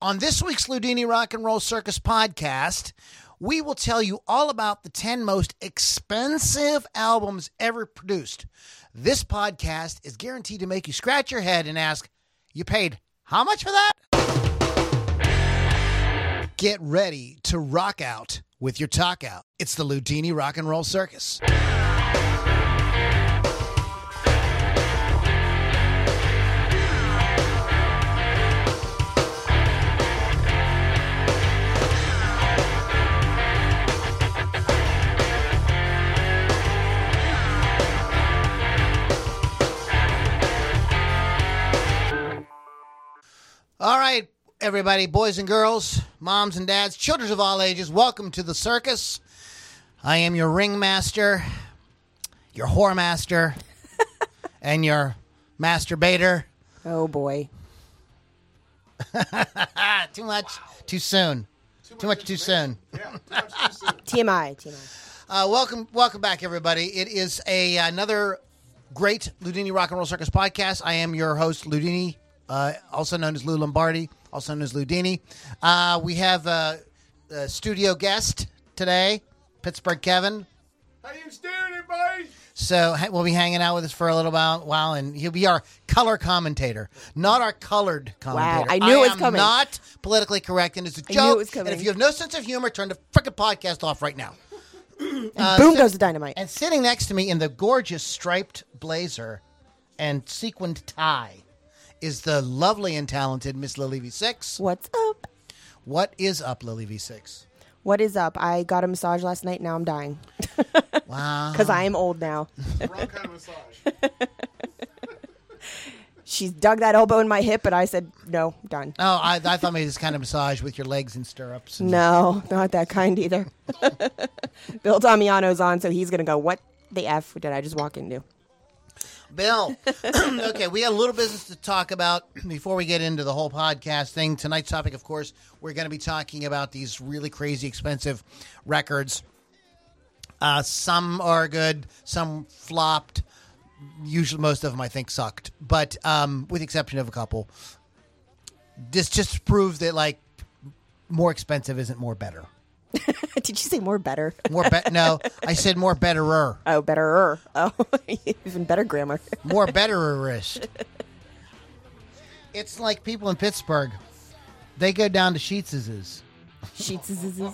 On this week's Ludini Rock and Roll Circus podcast, we will tell you all about the 10 most expensive albums ever produced. This podcast is guaranteed to make you scratch your head and ask, you paid how much for that? Get ready to rock out with your talk out. It's the Ludini Rock and Roll Circus. All right, everybody, boys and girls, moms and dads, children of all ages, welcome to the circus. I am your ringmaster, your whore master, and your masturbator. Oh, boy. Too much, too soon. Too much, too soon. Yeah, too much too soon. TMI. Welcome back, everybody. It is another great Ludini Rock and Roll Circus podcast. I am your host, Ludini. Also known as Lou Lombardi, also known as Ludini. We have a studio guest today, Pittsburgh Kevin. How you doing, buddy? So we'll be hanging out with us for a little while, and he'll be our color commentator, not our colored commentator. Wow, I knew it was coming. Not politically correct, and it's a joke. I knew it was coming. And if you have no sense of humor, turn the frickin' podcast off right now. Boom goes the dynamite. And sitting next to me in the gorgeous striped blazer and sequined tie is the lovely and talented Miss Lily V6. What's up? What is up, Lily V6? What is up? I got a massage last night. Now I'm dying. Wow. Because I am old now. The wrong kind of massage. She's dug that elbow in my hip, but I said, no, done. Oh, I thought maybe this kind of massage with your legs in stirrups. And No, not that kind either. Bill Damiano's on, so he's going to go, what the F did I just walk into? Bill, okay, we have a little business to talk about before we get into the whole podcast thing. Tonight's topic, of course, we're going to be talking about these really crazy expensive records. Some are good, some flopped. Usually, most of them, I think, sucked. But with the exception of a couple, this just proves that, like, more expensive isn't more better. Did you say more better? No, I said more betterer. Oh, betterer. Oh, even better grammar. More bettererist. It's like people in Pittsburgh. They go down to Sheets's. Sheets's.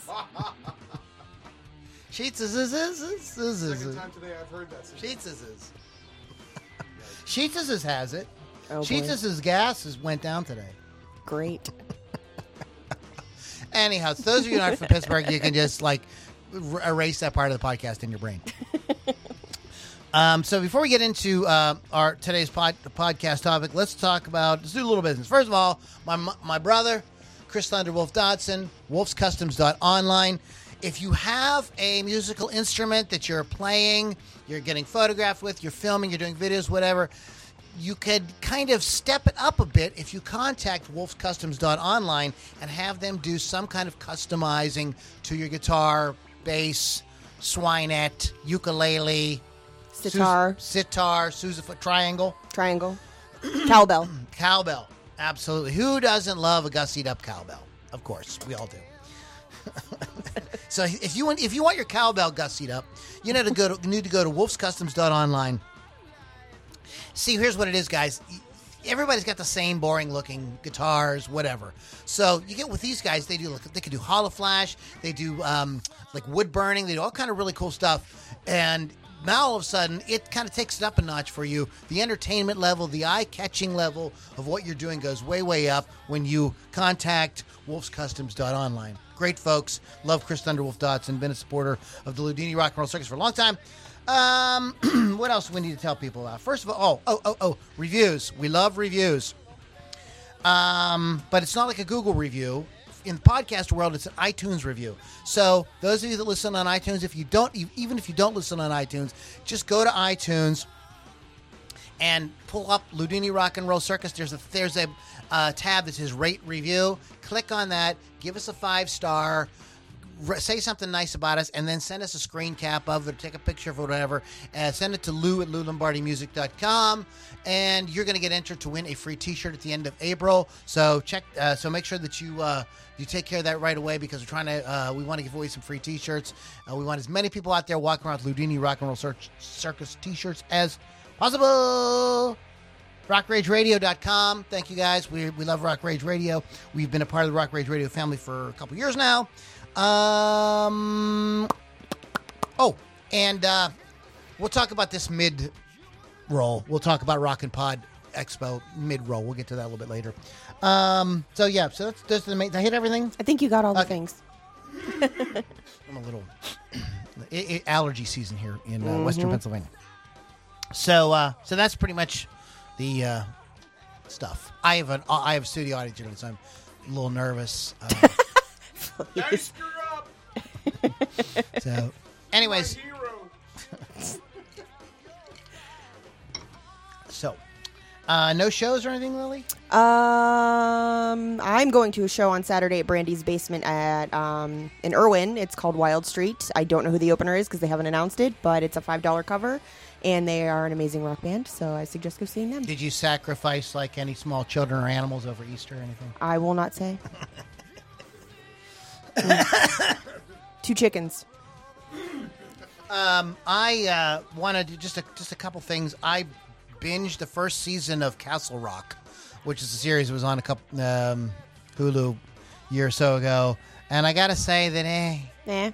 Sheets's. Second time today I've heard that. Sheets's. Sheets's has it. Oh, boy. Sheets's gas went down today. Great. Anyhow, so those of you who aren't from Pittsburgh, you can just like erase that part of the podcast in your brain. So before we get into our today's podcast topic, let's do a little business. First of all, my brother, Chris Thunderwolf Dodson, wolfscustoms.online. If you have a musical instrument that you're playing, you're getting photographed with, you're filming, you're doing videos, whatever, you could kind of step it up a bit if you contact wolfscustoms.online and have them do some kind of customizing to your guitar, bass, swinette, ukulele, Sitar. sousaphone, triangle. Cowbell. Cowbell. Absolutely. Who doesn't love a gussied up cowbell? Of course, we all do. So if you want your cowbell gussied up, you need to go to wolfscustoms.online. See, here's what it is, guys. Everybody's got the same boring-looking guitars, whatever. So you get with these guys, they can do hollow flash, they do like wood burning, they do all kind of really cool stuff. And now all of a sudden, it kind of takes it up a notch for you. The entertainment level, the eye-catching level of what you're doing goes way, way up when you contact wolfscustoms.online. Great folks. Love Chris Thunderwolf Dodson. Been a supporter of the Ludini Rock and Roll Circus for a long time. What else do we need to tell people about? First of all, reviews. We love reviews. But it's not like a Google review. In the podcast world, it's an iTunes review. So those of you that listen on iTunes, even if you don't listen on iTunes, just go to iTunes and pull up Ludini Rock and Roll Circus. There's a tab that says Rate Review. Click on that. Give us a 5-star. say something nice about us, and then send us a screen cap of it, take a picture of it, whatever, and send it to lou@loulombardimusic.com, and you're going to get entered to win a free T-shirt at the end of April. So so make sure that you take care of that right away, because we want to give away some free T-shirts. We want as many people out there walking around with Loudini Rock and Roll Circus T-shirts as possible. RockRageRadio.com. Thank you, guys. We love Rock Rage Radio. We've been a part of the Rock Rage Radio family for a couple years now. We'll talk about this mid-roll. We'll talk about Rock and Pod Expo mid-roll. We'll get to that a little bit later. So that's the main. Did I hit everything? I think you got all the things. I'm a little allergy season here in Western Pennsylvania. So that's pretty much the stuff. I have a studio audience here, so I'm a little nervous. Now you screwed up. So, anyways, Hero. so no shows or anything, Lily? I'm going to a show on Saturday at Brandy's Basement in Irwin. It's called Wild Street. I don't know who the opener is because they haven't announced it, but it's a $5 cover, and they are an amazing rock band, so I suggest go seeing them. Did you sacrifice like any small children or animals over Easter or anything? I will not say. 2 chickens. I want to do just a couple things. I binged the first season of Castle Rock, which is a series that was on a couple Hulu a year or so ago, and I gotta say that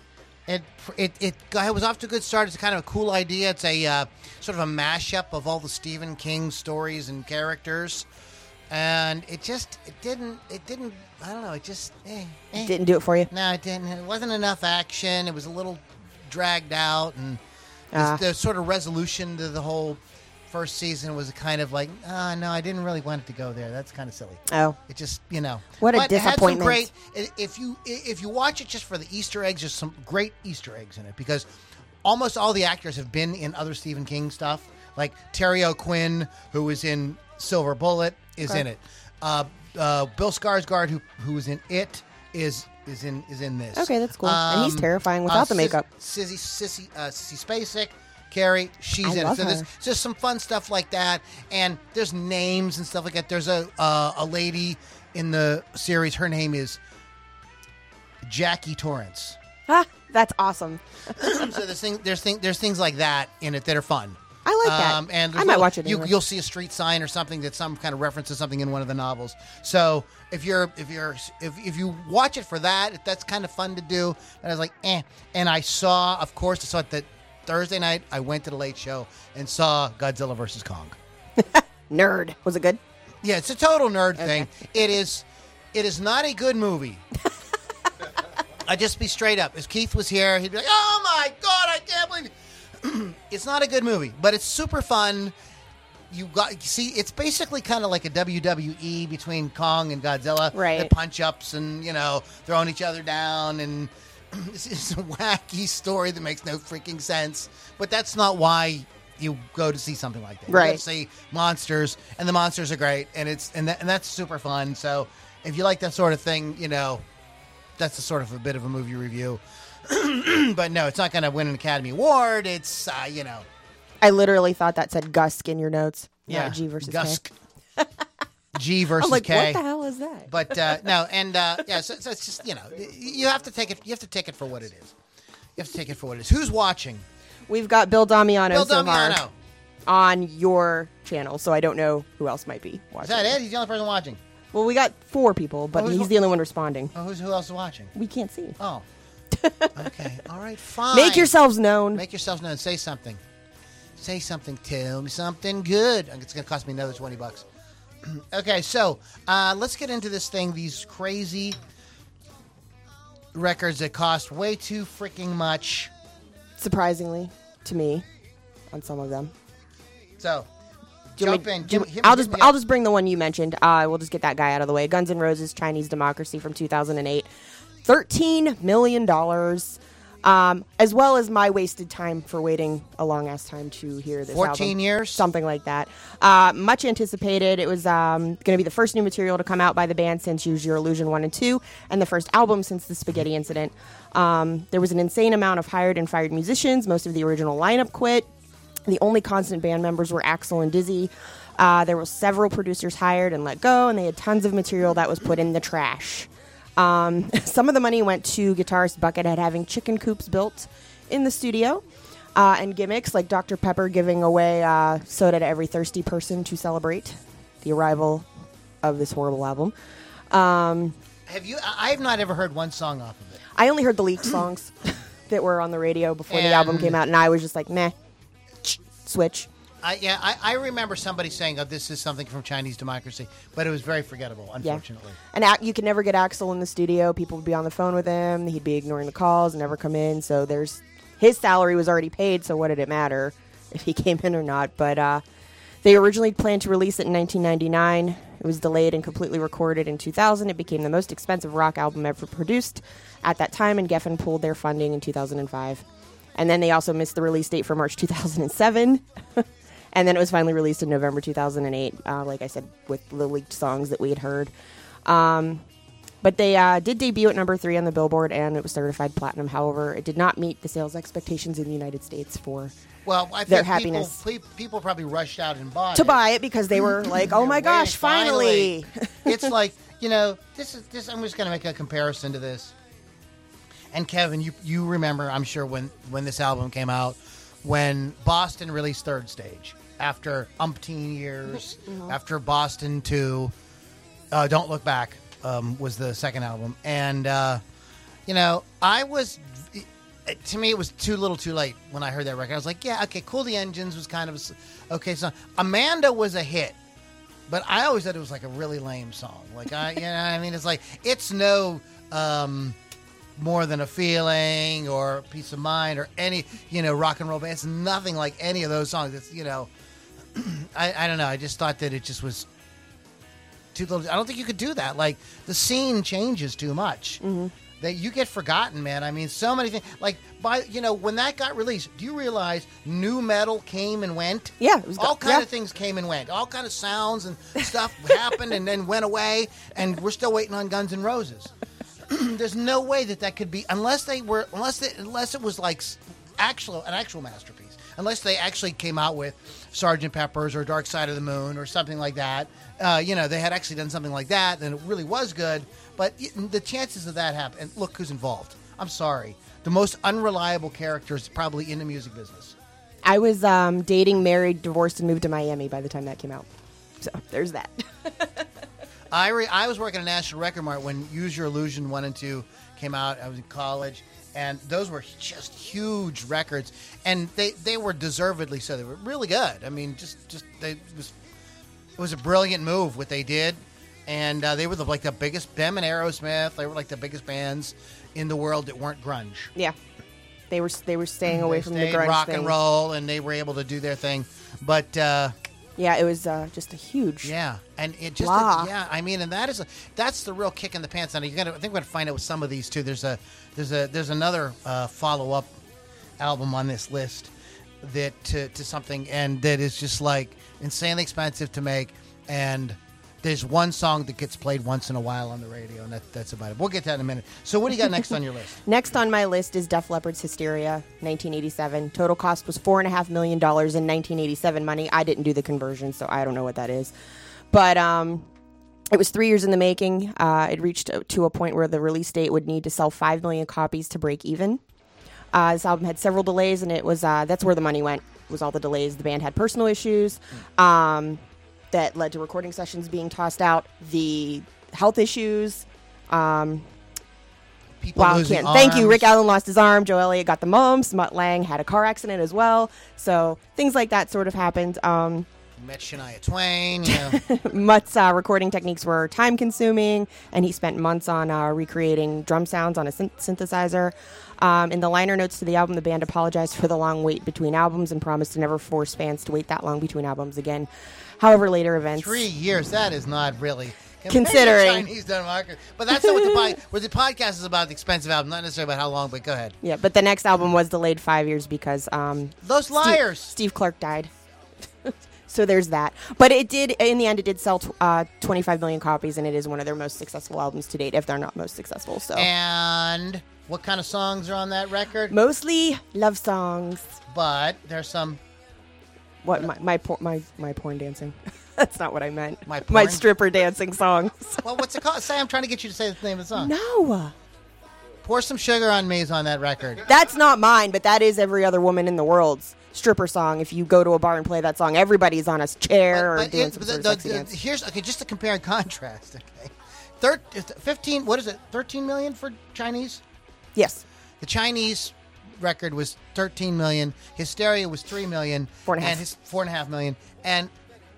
it was off to a good start. It's kind of a cool idea. It's a sort of a mashup of all the Stephen King stories and characters, and it didn't. I don't know. It just Didn't do it for you? No, it didn't. It wasn't enough action. It was a little dragged out, and the sort of resolution to the whole first season was kind of like, no, I didn't really want it to go there. That's kind of silly. Oh. It just, What a But it had some disappointment. great, if you watch it just for the Easter eggs, there's some great Easter eggs in it, because almost all the actors have been in other Stephen King stuff. Like Terry O'Quinn, who was in Silver Bullet, is in it. Bill Skarsgård, who was in It, is in this. Okay, that's cool. And he's terrifying without the makeup. Sissy Spacek, Carrie, she's I in it. love So there's her. just some fun stuff like that, and there's names and stuff like that. There's a lady in the series. Her name is Jackie Torrance. That's awesome. So there's things like that in it that are fun. I like that. And I might watch it anyway. You'll see a street sign or something that's some kind of reference to something in one of the novels. So if you watch it for that, that's kind of fun to do. And I was like, And I saw it that Thursday night. I went to the Late Show and saw Godzilla vs. Kong. Nerd. Was it good? Yeah, it's a total nerd thing. It is not a good movie. I'd just be straight up. If Keith was here, he'd be like, "Oh my God, I can't believe it." It's not a good movie, but it's super fun. It's basically kind of like a WWE between Kong and Godzilla. Right. The punch-ups and, throwing each other down, and it's a wacky story that makes no freaking sense. But that's not why you go to see something like that. Right. You go to see monsters, and the monsters are great, and that's super fun. So if you like that sort of thing, that's a sort of a bit of a movie review. But no, it's not going to win an Academy Award. It's, I literally thought that said Gusk in your notes. yeah, Not G versus Gusk. K. G versus I'm like, K. what the hell is that? But no, and so it's just, you have to take it. You have to take it for what it is. You have to take it for what it is. Who's watching? We've got Bill Damiano Bill so far Damiano. on your channel, so I don't know who else might be Is watching. that it? He's the only person watching. Well, we got 4 people, but Oh, he's the only one responding. Oh, who else is watching? We can't see. Oh. Okay. All right. Fine. Make yourselves known. Make yourselves known. Say something. Say something. Tell me something good. It's going to cost me another $20. Okay, so let's get into this thing. These crazy records that cost way too freaking much. Surprisingly, to me, on some of them. So, Do you jump want in. me- I'll just bring the one you mentioned. We'll just get that guy out of the way. Guns N' Roses, Chinese Democracy from 2008. $13 million. as well as my wasted time for waiting a long-ass time to hear this 14 album. years? Something like that. Much anticipated. It was going to be the first new material to come out by the band since Use Your Illusion 1 and 2, and the first album since the Spaghetti Incident. There was an insane amount of hired and fired musicians. Most of the original lineup quit. The only constant band members were Axl and Dizzy. There were several producers hired and let go, and they had tons of material that was put in the trash. Some of the money went to guitarist Buckethead having chicken coops built in the studio, and gimmicks like Dr. Pepper giving away soda to every thirsty person to celebrate the arrival of this horrible album. I have not ever heard one song off of it. I only heard the leaked songs that were on the radio before the And- album came out, and I was just like, meh, switch. I remember somebody saying, "Oh, this is something from Chinese Democracy," but it was very forgettable, unfortunately. And you could never get Axl in the studio. People would be on the phone with him. He'd be ignoring the calls and never come in. So his salary was already paid, so what did it matter if he came in or not? But they originally planned to release it in 1999. It was delayed and completely recorded in 2000. It became the most expensive rock album ever produced at that time, and Geffen pulled their funding in 2005. And then they also missed the release date for March 2007. And then it was finally released in November 2008, like I said, with the leaked songs that we had heard. But they did debut at number 3 on the Billboard, and it was certified platinum. However, it did not meet the sales expectations in the United States for Well, I their think happiness. people probably rushed out and bought to it. buy it because they were like, "Oh my gosh, finally!" It's like, this is. I'm just going to make a comparison to this. And Kevin, you remember, I'm sure, when this album came out, when Boston released Third Stage after umpteen years, after Boston 2, Don't Look Back was the second album, and I was. To me, it was too little, too late when I heard that record. I was like, "Yeah, okay, Cool the Engines was kind of okay song. Amanda was a hit, but I always thought it was like a really lame song. Like it's like it's no More Than a Feeling or Peace of Mind or any rock and roll band. It's nothing like any of those songs. It's I don't know. I just thought that it just was too little. I don't think you could do that. Like the scene changes too much. Mm-hmm. That you get forgotten, man. I mean, so many things. Like, when that got released, do you realize new metal came and went? Yeah, it was all kind of things came and went. All kind of sounds and stuff happened and then went away. And we're still waiting on Guns N' Roses. There's no way that could be unless it was like an actual masterpiece. Unless they actually came out with Sgt. Pepper's or Dark Side of the Moon or something like that. They had actually done something like that, then it really was good. But the chances of that happen, and look who's involved. I'm sorry. The most unreliable characters probably in the music business. I was dating, married, divorced, and moved to Miami by the time that came out. So there's that. I was working at National Record Mart when Use Your Illusion 1 and 2 came out. I was in college, and those were just huge records, and they were deservedly so. They were really good. I mean, it was a brilliant move what they did, and they were like the biggest. Them and Aerosmith, they were like the biggest bands in the world that weren't grunge. Yeah, they were staying away from the stayed grunge rock thing. and roll, and they were able to do their thing. But yeah, it was just a huge and it just blah. I mean, and that's the real kick in the pants. And I think we're gonna find out with some of these too. There's another follow up album on this list that to something, and that is just like insanely expensive to make, and there's one song that gets played once in a while on the radio, and that's about it. We'll get to that in a minute. So what do you got next on your list? Next on my list is Def Leppard's Hysteria, 1987. Total cost was $4.5 million in 1987 money. I didn't do the conversion, so I don't know what that is. But it was 3 years in the making. It reached to a point where the release date would need to sell 5 million copies to break even. This album had several delays, and it was that's where the money went, was all the delays. The band had personal issues that led to recording sessions being tossed out. The health issues. People losing arms. Thank you. Rick Allen lost his arm. Joe Elliott got the mumps. Mutt Lange had a car accident as well. So things like that sort of happened. Met Shania Twain. Mutt's recording techniques were time-consuming, and he spent months on recreating drum sounds on a synthesizer. In the liner notes to the album, the band apologized for the long wait between albums and promised to never force fans to wait that long between albums again. However, later events... 3 years, that is not really... Considering. Chinese market. But that's not what the podcast is about, the expensive album, not necessarily about how long, but go ahead. Yeah, but the next album was delayed 5 years because Those liars. Steve Clark died. So there's that. But it did, in the end, it did sell 25 million copies, and it is one of their most successful albums to date, if they're not most successful. So And what kind of songs are on that record? mostly love songs. But there's some. What my porn dancing? That's not what I meant. My My porn? stripper dancing songs. Well, what's it called? Say, I'm trying to get you to say the name of the song. No, Pour Some Sugar on Me is on that record. that's not mine. But that is every other woman in the world's stripper song. If you go to a bar and play that song, everybody's on a chair or doing some sort of sexy dance. Here's just to compare and contrast. Okay, 15. What is it? 13 million for Chinese. Yes, The Chinese record was 13 million. Hysteria was 3 million. 4.5. And his 4.5 million. And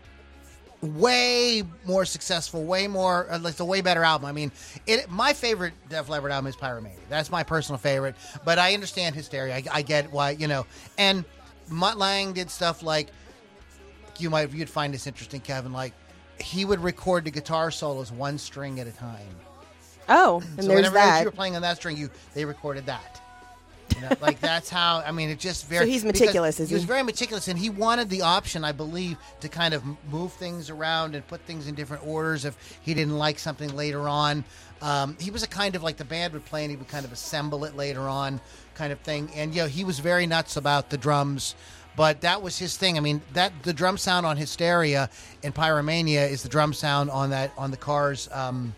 way more successful, way more, like a way better album. I mean, my favorite Def Leppard album is Pyromania. That's my personal favorite. But I understand Hysteria. I get why, And Mutt Lange did stuff like, you'd find this interesting, Kevin, like he would record the guitar solos one string at a time. Oh, and So there's whenever that. you were playing on that string, they recorded that. Like that's how. I mean, it just very. So he's meticulous, because is he? Was he? very meticulous, and he wanted the option, I believe, to kind of move things around and put things in different orders if he didn't like something later on. He was a kind of like the band would play, and he would kind of assemble it later on, kind of thing. And he was very nuts about the drums. But that was his thing. I mean, the drum sound on Hysteria and Pyromania is the drum sound on the Cars.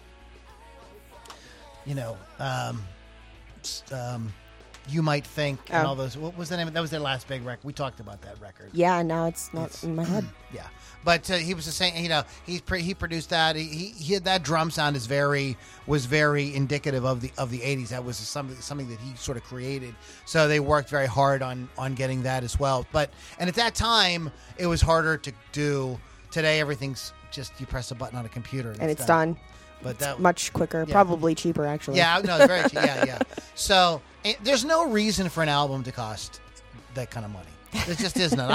You Might Think and all those. What was the name? That was their last big record. We talked about that record. Yeah, now it's not in my head. Yeah, but he was the same. He produced that. He had that drum sound was very indicative of the 80s. That was something that he sort of created. So they worked very hard on getting that as well. And at that time, it was harder to do. Today, everything's just you press a button on a computer And it's done. But that Much quicker, probably cheaper, actually. Yeah, no, it's very cheap. Yeah. So there's no reason for an album to cost that kind of money. There just is none.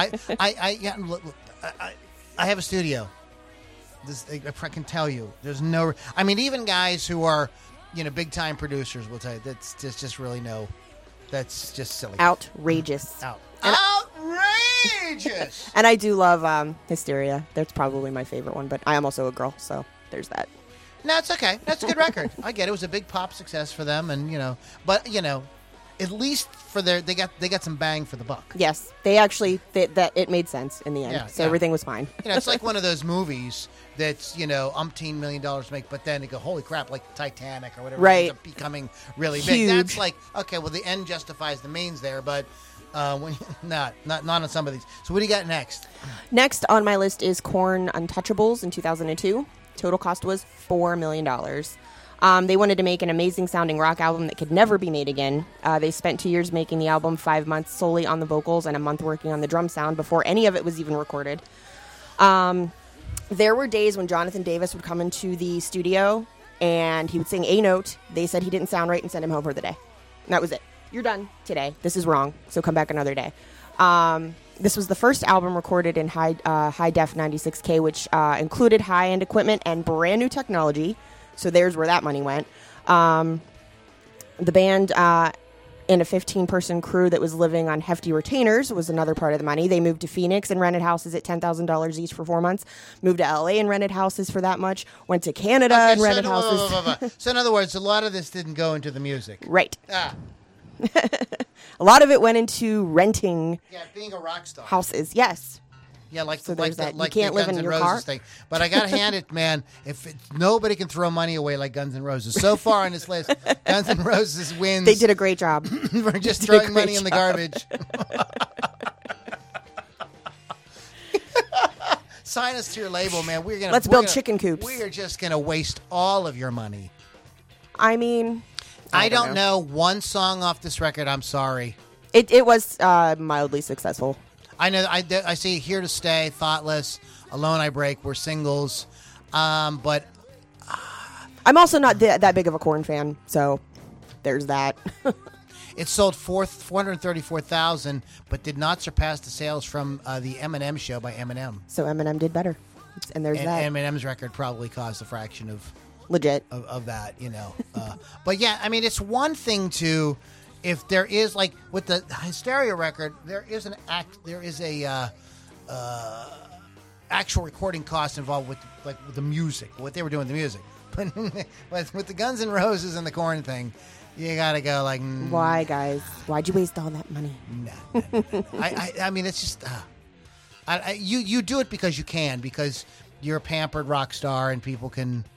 I have a studio. I can tell you, there's no. I mean, even guys who are, big time producers will tell you that's just really no. That's just silly. Outrageous. Outrageous. And I do love Hysteria. That's probably my favorite one, but I am also a girl, so there's that. No, it's okay. That's a good record. I get it. It was a big pop success for them, and but at least for they got some bang for the buck. Yes, they actually that it made sense in the end, Yeah, so yeah. everything was fine. It's like one of those movies that's umpteen $1 million to make, but then you go, holy crap, like Titanic or whatever, Right. ends up becoming really big. Huge. That's like, okay, well the end justifies the means there, but when not on some of these. So what do you got next? Next on my list is Korn Untouchables in 2002. Total cost was $4 million. They wanted to make an amazing sounding rock album that could never be made again. They spent 2 years making the album, 5 months solely on the vocals, and a month working on the drum sound before any of it was even recorded. There were days when Jonathan Davis would come into the studio and he would sing a note. They said he didn't sound right and send him home for the day. And that was it. You're done today. This is wrong, so come back another day. This was the first album recorded in high def 96K, which included high-end equipment and brand new technology. So there's where that money went. The band and a 15-person crew that was living on hefty retainers was another part of the money. They moved to Phoenix and rented houses at $10,000 each for 4 months. Moved to LA and rented houses for that much. Went to Canada and rented houses. So in other words, a lot of this didn't go into the music. Right. Ah, A lot of it went into renting yeah, being a rock star. houses. Yes. Yeah, like So the, there's like that. the, You like can't the live Guns in N' your Roses car. thing. But I gotta hand it, man. Nobody can throw money away like Guns N' Roses. So far on this list, Guns N' Roses wins. They did a great job. We're just did a throwing money great in the job. garbage. Sign us to your label, man. Let's build chicken coops. We are just gonna waste all of your money. I mean, I don't know one song off this record. I'm sorry. It was mildly successful. I know. I see Here to Stay, Thoughtless, Alone I Break were singles, but I'm also not that big of a Korn fan, so there's that. it sold 434,000, but did not surpass the sales from the Eminem show by Eminem. So Eminem did better. And there's that. Eminem's record probably cost a fraction of Legit. that, But yeah, I mean, it's one thing to, if there is, like with the Hysteria record, there is a actual recording cost involved with the music, what they were doing with the music. But with the Guns N' Roses and the Korn thing, you gotta go like, why, guys? Why'd you waste all that money? No. I mean, it's just you do it because you can, because you're a pampered rock star and people can.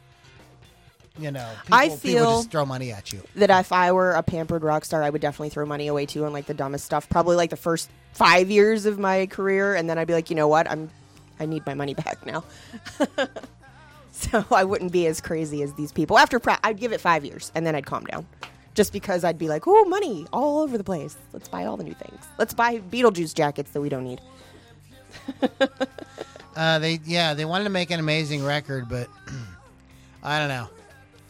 People just throw money at you. That if I were a pampered rock star, I would definitely throw money away too on like the dumbest stuff. Probably like the first 5 years of my career, and then I'd be like, you know what? I need my money back now. So I wouldn't be as crazy as these people. I'd give it 5 years, and then I'd calm down. Just because I'd be like, oh, money all over the place. Let's buy all the new things. Let's buy Beetlejuice jackets that we don't need. They wanted to make an amazing record, but I don't know.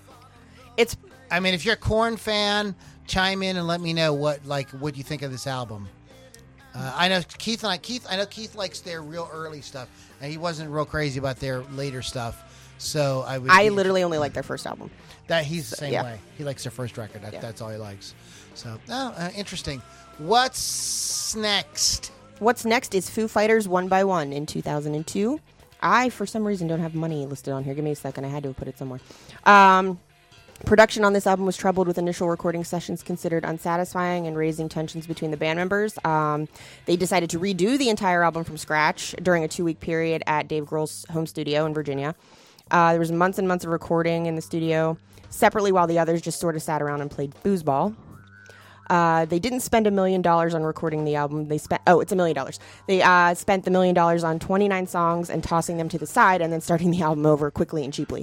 I mean, if you're a Korn fan, chime in and let me know what you think of this album. I know Keith likes their real early stuff, and he wasn't real crazy about their later stuff. So I literally only like their first album. That he's the same way. He likes their first record. That's all he likes. So interesting. What's next? What's next is Foo Fighters 1 by 1 in 2002. I, for some reason, don't have money listed on here. Give me a second. I had to put it somewhere. Production on this album was troubled, with initial recording sessions considered unsatisfying and raising tensions between the band members. They decided to redo the entire album from scratch during a 2-week period at Dave Grohl's home studio in Virginia. There was months and months of recording in the studio separately, while the others just sort of sat around and played foosball. They didn't spend $1 million on recording the album. It's $1 million. They spent the $1 million on 29 songs and tossing them to the side and then starting the album over quickly and cheaply.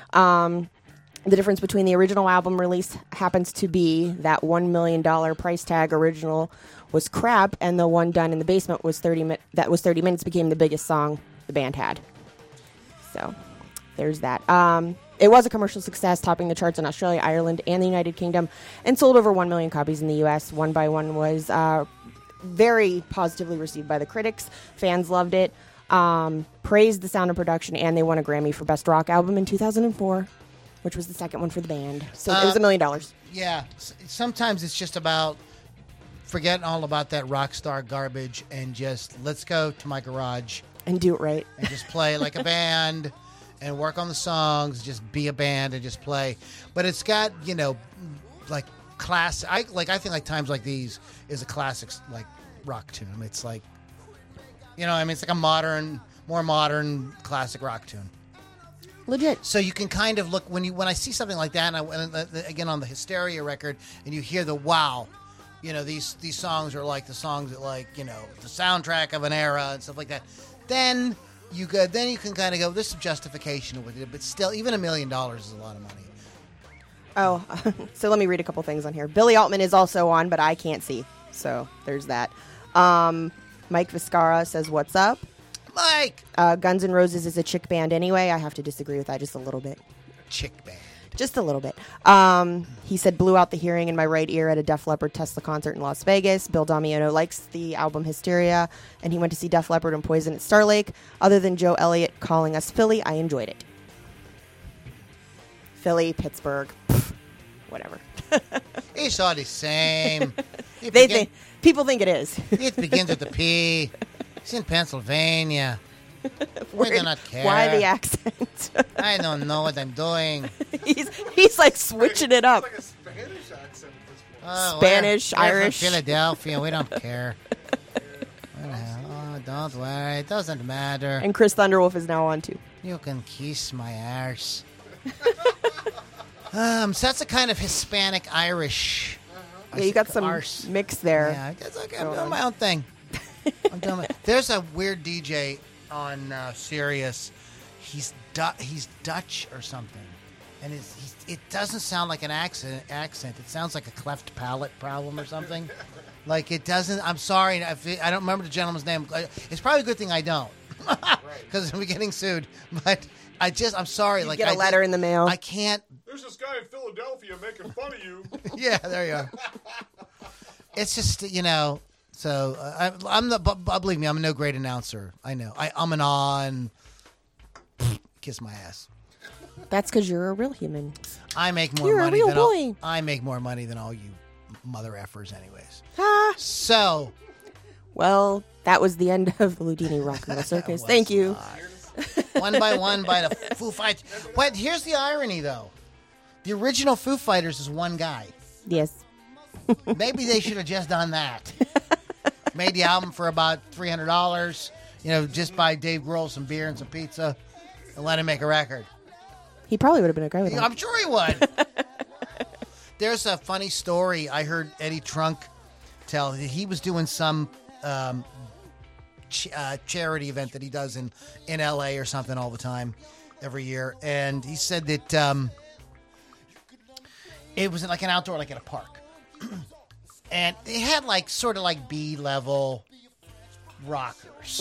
The difference between the original album release happens to be that $1 million price tag original was crap, and the one done in the basement was 30 minutes became the biggest song the band had. So there's that. It was a commercial success, topping the charts in Australia, Ireland, and the United Kingdom, and sold over 1 million copies in the U.S. 1 by 1 was very positively received by the critics. Fans loved it, praised the sound and production, and they won a Grammy for Best Rock Album in 2004, which was the second one for the band. So it was $1 million. Yeah. Sometimes it's just about forgetting all about that rock star garbage and just let's go to my garage. And do it right. And just play like a band. And work on the songs, just be a band and just play. But it's got, like class. I think like Times Like These is a classic like rock tune. It's like, it's like a more modern classic rock tune. Legit. So you can kind of look when I see something like that, and again on the Hysteria record, and you hear the wow, these songs are like the songs that the soundtrack of an era and stuff like that. Then you can kind of go, there's some justification with it, but still, even $1 million is a lot of money. Oh, so let me read a couple things on here. Billy Altman is also on, but I can't see. So there's that. Mike Viscara says, what's up? Mike! Guns N' Roses is a chick band anyway. I have to disagree with that just a little bit. Chick band. Just a little bit. He said, blew out the hearing in my right ear at a Def Leppard Tesla concert in Las Vegas. Bill Damiano likes the album Hysteria, and he went to see Def Leppard and Poison at Star Lake. Other than Joe Elliott calling us Philly, I enjoyed it. Philly, Pittsburgh, whatever. It's all the same. People think it is. It begins with a P. It's in Pennsylvania. We do not care. Why the accent? I don't know what I'm doing. He's like switching it up. It's like a Spanish accent at this point. Oh, Spanish, we're Irish. from Philadelphia. We don't care. What the hell? Oh, don't worry. It doesn't matter. And Chris Thunderwolf is now on too. You can kiss my arse. So that's a kind of Hispanic Irish. Yeah, you got some arse. mix there. Yeah, it's okay. I'm doing my own thing. There's a weird DJ on Sirius. He's Dutch or something, and it doesn't sound like an accent. It sounds like a cleft palate problem or something. Like it doesn't. I'm sorry, I don't remember the gentleman's name. It's probably a good thing I don't, because I'm getting sued. But I'm sorry. You like get a letter in the mail. I can't. There's this guy in Philadelphia making fun of you. Yeah, there you are. It's just So I'm the. Believe me, I'm no great announcer. I know. I'm an on. kiss my ass. That's because you're a real human. I make more You're a money real than boy. I make more money than all you mother effers, anyways. Ah. So Well, that was the end of the Ludini Rock Metal Circus. Thank you. One by the Foo Fighters. But here's the irony, though. The original Foo Fighters is one guy. Yes. Maybe they should have just done that. Made the album for about $300. Just buy Dave Grohl some beer and some pizza, and let him make a record. He probably would have been okay with that. I'm sure he would. There's a funny story I heard Eddie Trunk tell. He was doing some charity event that he does in L.A. or something all the time, every year. And he said that it was like an outdoor, like at a park. And they had like sort of like B-level rockers.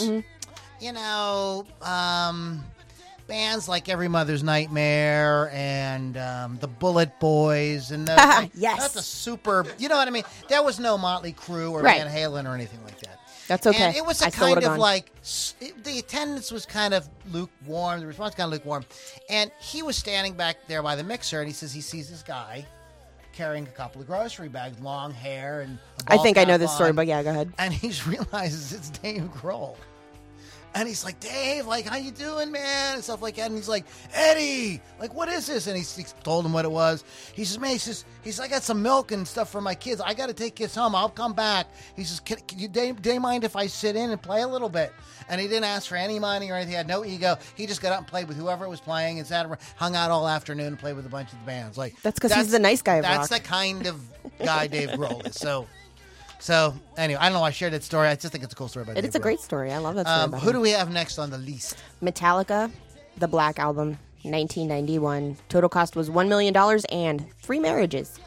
Mm-hmm. Bands like Every Mother's Nightmare and the Bullet Boys and Yes. That's a super, you know what I mean? There was no Motley Crue or Right. Van Halen or anything like that. That's okay. And it was a I still kind would've of gone. like, the attendance was kind of lukewarm. The response kind of lukewarm. And he was standing back there by the mixer, and he says he sees this guy carrying a couple of grocery bags, long hair, and a I ball think I know cap this story, on. but yeah, go ahead. And he realizes it's Dave Grohl. And he's like, Dave, like, how you doing, man? And stuff like that. And he's like, Eddie, like, what is this? And he told him what it was. He says, man, I got some milk and stuff for my kids. I got to take kids home. I'll come back. He says, can you, Dave, mind if I sit in and play a little bit? And he didn't ask for any money or anything. He had no ego. He just got out and played with whoever was playing and sat around, hung out all afternoon and played with a bunch of the bands. Like That's 'cause he's the nice guy of That's rock. the kind of guy Dave Grohl is. So anyway, I don't know why I shared that story. I just think it's a cool story about Dave It's a Grohl. great story. I love that story. about Who him. do we have next on the list? Metallica, the Black Album, 1991. Total cost was $1 million and 3 marriages.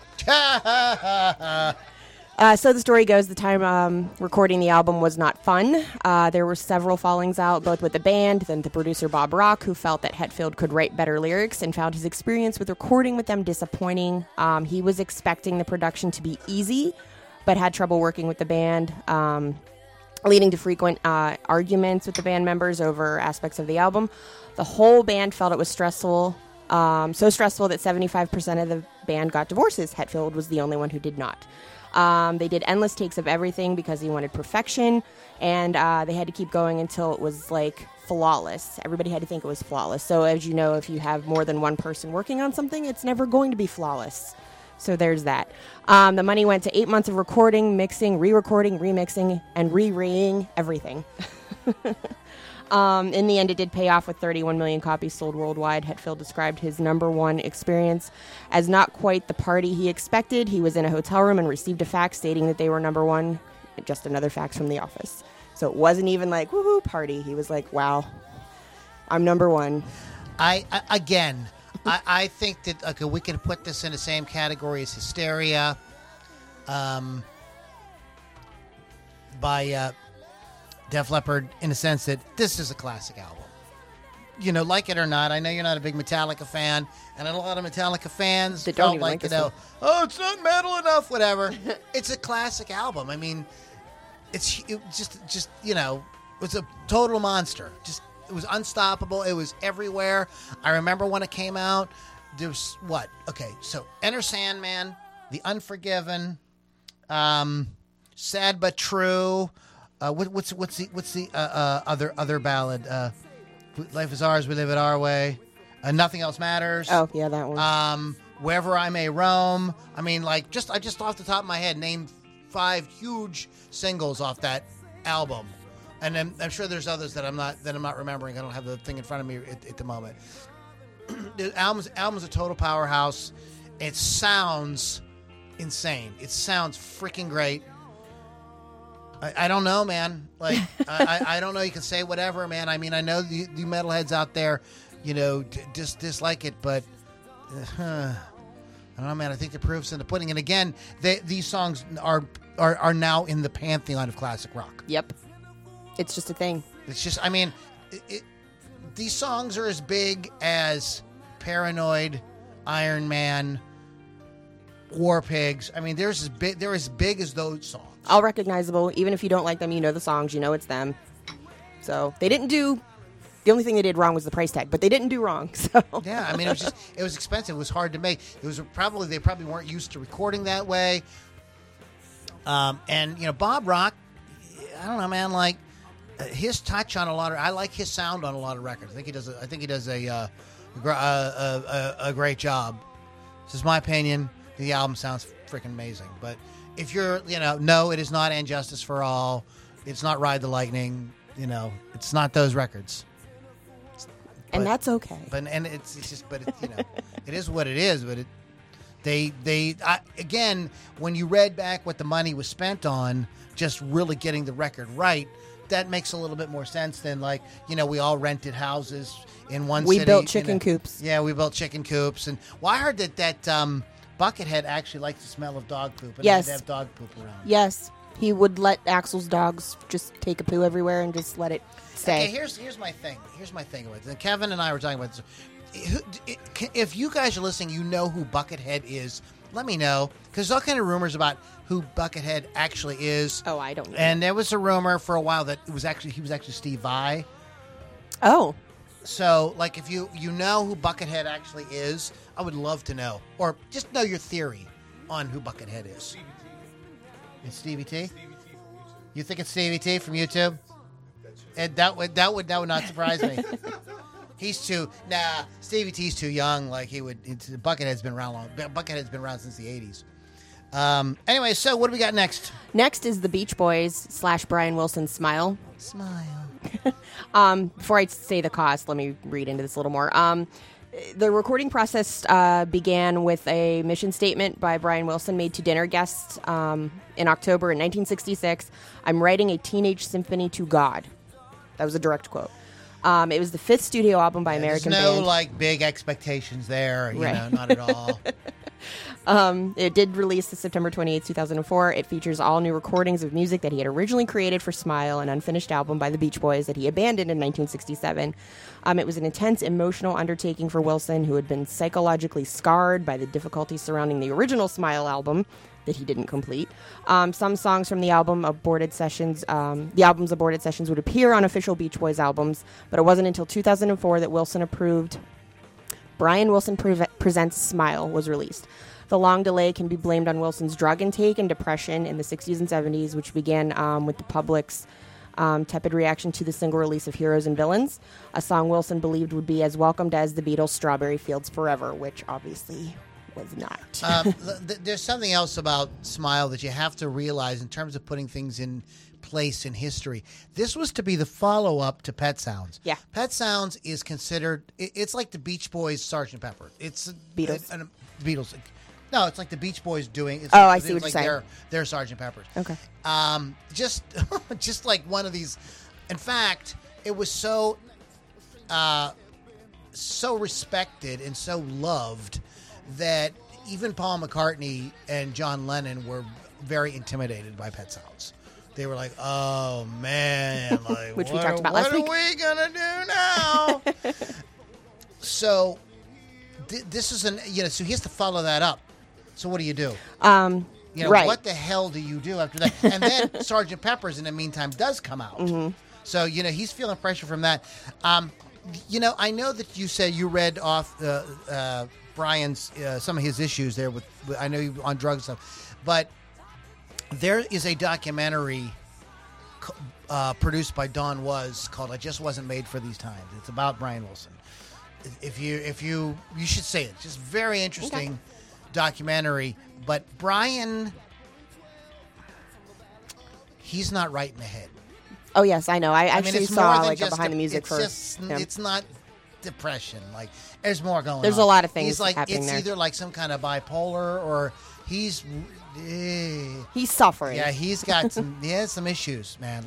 So the story goes, the time recording the album was not fun. There were several fallings out, both with the band, then the producer Bob Rock, who felt that Hetfield could write better lyrics and found his experience with recording with them disappointing. He was expecting the production to be easy, but had trouble working with the band, leading to frequent arguments with the band members over aspects of the album. The whole band felt it was stressful, so stressful that 75% of the band got divorces. Hetfield was the only one who did not. They did endless takes of everything because he wanted perfection, and they had to keep going until it was like flawless. Everybody had to think it was flawless. So as you know, if you have more than one person working on something, it's never going to be flawless. So there's that. The money went to 8 months of recording, mixing, re-recording, remixing, and re-raying everything. In the end, it did pay off with 31 million copies sold worldwide. Hetfield described his number one experience as not quite the party he expected. He was in a hotel room and received a fax stating that they were number one. Just another fax from the office. So it wasn't even like, woohoo, party. He was like, wow, I'm number one. I think that okay, we can put this in the same category as Hysteria by Def Leppard, in the sense that this is a classic album. You know, like it or not, I know you're not a big Metallica fan, and a lot of Metallica fans That don't felt even like, like you this know, one. oh, it's not metal enough, whatever. It's a classic album. I mean, it just you know, it was a total monster. It was unstoppable. It was everywhere. I remember when it came out. There was what? Okay, so Enter Sandman, The Unforgiven, Sad But True. What's the other ballad? Life is Ours, We Live It Our Way. Nothing Else Matters. Oh, yeah, that one. Wherever I May Roam. I mean, like, I just off the top of my head named 5 huge singles off that album. And then I'm sure there's others that I'm not remembering. I don't have the thing in front of me at the moment. The album's a total powerhouse. It sounds insane. It sounds freaking great. I don't know, man. Like I don't know. You can say whatever, man. I mean, I know the metalheads out there, you know, dislike it, but I don't know, man. I think the proof's in the pudding. And again, these songs are now in the pantheon of classic rock. Yep. It's just a thing. It's just, I mean, these songs are as big as Paranoid, Iron Man, War Pigs. I mean, they're as big as those songs. All recognizable. Even if you don't like them, you know the songs. You know it's them. So they didn't do The only thing they did wrong was the price tag, but they didn't do wrong. So Yeah, I mean, it was expensive. It was hard to make. They probably weren't used to recording that way. And Bob Rock, I don't know, man. Like his touch on a lot of, I like his sound on a lot of records. I think he does a great job. This is my opinion. The album sounds freaking amazing. But if you're, no, it is not And Justice for All. It's not Ride the Lightning. It's not those records. and that's okay. But it is what it is. But again, when you read back what the money was spent on, just really getting the record right, that makes a little bit more sense than we all rented houses in one city. We built chicken coops. Yeah, we built chicken coops, and I heard that Buckethead actually likes the smell of dog poop, and Yes. they'd have dog poop around. Yes, he would let Axel's dogs just take a poo everywhere and just let it stay. Okay, here's my thing. Here's my thing about it. And Kevin and I were talking about this. If you guys are listening, you know who Buckethead is. Let me know, because there's all kind of rumors about who Buckethead actually is. Oh, I don't know. And there was a rumor for a while that he was actually Steve Vai. Oh, So, if you know who Buckethead actually is, I would love to know, or just know your theory on who Buckethead is. It's Stevie T. You think it's Stevie T from YouTube? And that would not surprise me. Stevie T's too young. Buckethead's been around long. Buckethead's been around since the 80s. Anyway, so what do we got next? next is the Beach Boys / Brian Wilson's Smile. Smile. Before I say the cost, let me read into this a little more. The recording process began with a mission statement by Brian Wilson made to dinner guests in October in 1966. I'm writing a teenage symphony to God. That was a direct quote. It was the 5th studio album by American There's no band. big expectations there, Right. not at all. It did release September 28, 2004. It features all new recordings of music that he had originally created for Smile, an unfinished album by the Beach Boys that he abandoned in 1967. It was an intense emotional undertaking for Wilson, who had been psychologically scarred by the difficulties surrounding the original Smile album that he didn't complete. Some songs from the album's aborted sessions would appear on official Beach Boys albums, but it wasn't until 2004 that Wilson approved Brian Wilson Presents Smile was released. The long delay can be blamed on Wilson's drug intake and depression in the 60s and 70s, which began with the public's tepid reaction to the single release of Heroes and Villains, a song Wilson believed would be as welcomed as the Beatles' Strawberry Fields Forever, which obviously was not. There's something else about Smile that you have to realize in terms of putting things in place in history. This was to be the follow-up to Pet Sounds. Yeah. Pet Sounds is considered, it's like the Beach Boys' Sgt. Pepper. It's Beatles. Beatles. No, it's like the Beach Boys doing. It's I see what you're saying. Their Sgt. Peppers. Okay. Just like one of these. In fact, it was so respected and so loved that even Paul McCartney and John Lennon were very intimidated by Pet Sounds. They were like, "Oh man, Which we talked about last week. What are we gonna do now?" So this is so he has to follow that up. So what do you do? Right. What the hell do you do after that? And then Sgt. Pepper's in the meantime does come out. Mm-hmm. So, he's feeling pressure from that. I know that you said you read off Brian's, some of his issues there with I know you on drugs and stuff, but there is a documentary produced by Don Was called "I Just Wasn't Made for These Times." It's about Brian Wilson. If you should see it. It's just very interesting documentary. But Brian, he's not right in the head. Oh, yes, I know. I actually it's saw more than just behind the music it's for just, him. It's not depression. There's more going on. There's a lot of things He's like, happening it's there. either like some kind of bipolar or he's suffering. Yeah, he's got some issues, man.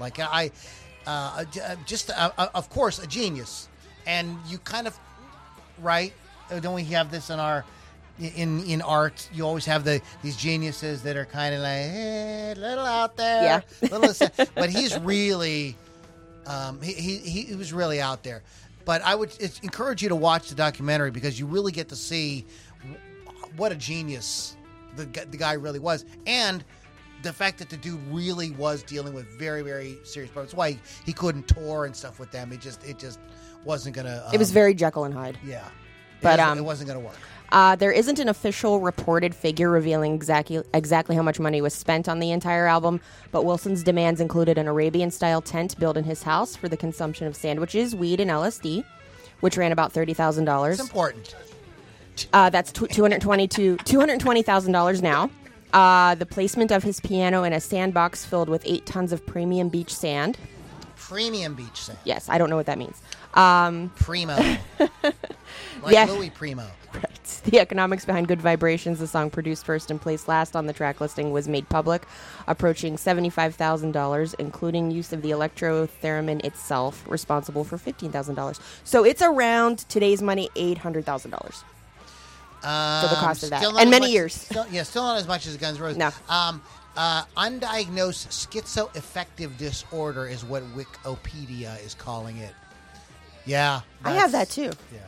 Of course, a genius. And you kind of, right? Don't we have this in our... In art, you always have these geniuses that are kind of like, a little out there, but he's really, he was really out there. But I would encourage you to watch the documentary because you really get to see what a genius the guy really was, and the fact that the dude really was dealing with very, very serious problems. That's why he couldn't tour and stuff with them. It just wasn't gonna. It was very Jekyll and Hyde. Yeah, But, it wasn't gonna work. There isn't an official reported figure revealing exactly how much money was spent on the entire album, but Wilson's demands included an Arabian-style tent built in his house for the consumption of sandwiches, weed, and LSD, which ran about $30,000. It's important. That's $220,000 now. The placement of his piano in a sandbox filled with 8 tons of premium beach sand. Premium beach sand. Yes, I don't know what that means. Primo. Like Yeah. Louis Primo. Right. The economics behind Good Vibrations, the song produced first and placed last on the track listing, was made public, approaching $75,000, including use of the electro theremin itself, responsible for $15,000. So it's around today's money $800,000 for the cost of that, Still not and as many much- years. Still not as much as Guns N' Roses. No. Undiagnosed schizoaffective disorder is what Wikipedia is calling it. Yeah. I have that too. Yeah.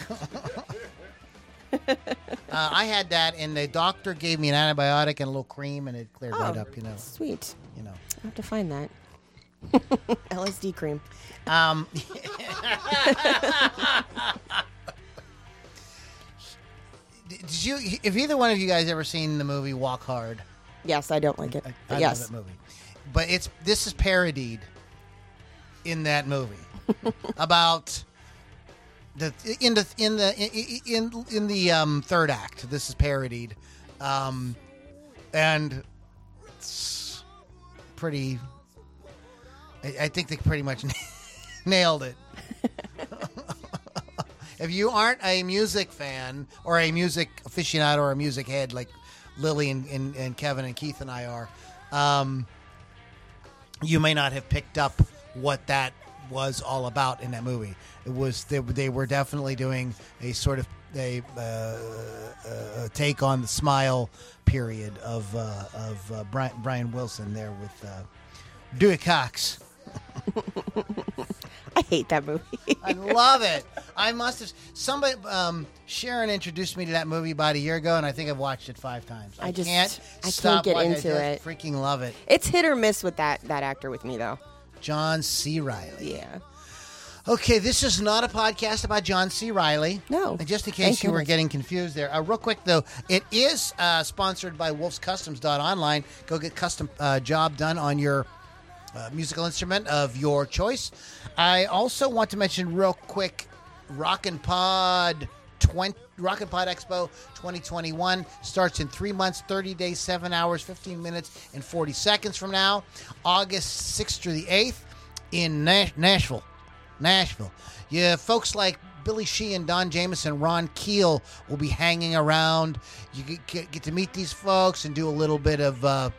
I had that, and the doctor gave me an antibiotic and a little cream, and it cleared right up. Sweet. You know. I have to find that. LSD cream. Did you? If either one of you guys ever seen the movie Walk Hard? Yes, I don't like it. I yes. love that movie, but this is parodied in that movie about the in the third act. This is parodied, and it's pretty. I think they pretty much nailed it. If you aren't a music fan or a music aficionado or a music head like Lily and Kevin and Keith and I are, you may not have picked up what that was all about in that movie. It was they were definitely doing a sort of a take on the Smile period of Brian Wilson there with Dewey Cox. I hate that movie. I love it. I must have somebody. Sharon introduced me to that movie about a year ago, and I think I've watched it 5 times. I can't get watching into I it. just freaking love it. It's hit or miss with that actor with me, though. John C. Reilly. Yeah. Okay, this is not a podcast about John C. Reilly. No. And just in Thank case you were goodness. getting confused there, real quick though, it is sponsored by wolfscustoms.online. Go get custom job done on your musical instrument of your choice. I also want to mention real quick, Rockin' Pod Expo 2021 starts in 3 months, 30 days, 7 hours, 15 minutes, and 40 seconds from now, August 6th through the 8th in Nashville. Yeah, folks like Billy Sheehan, Don Jameson, Ron Keel will be hanging around. You get to meet these folks and do a little bit of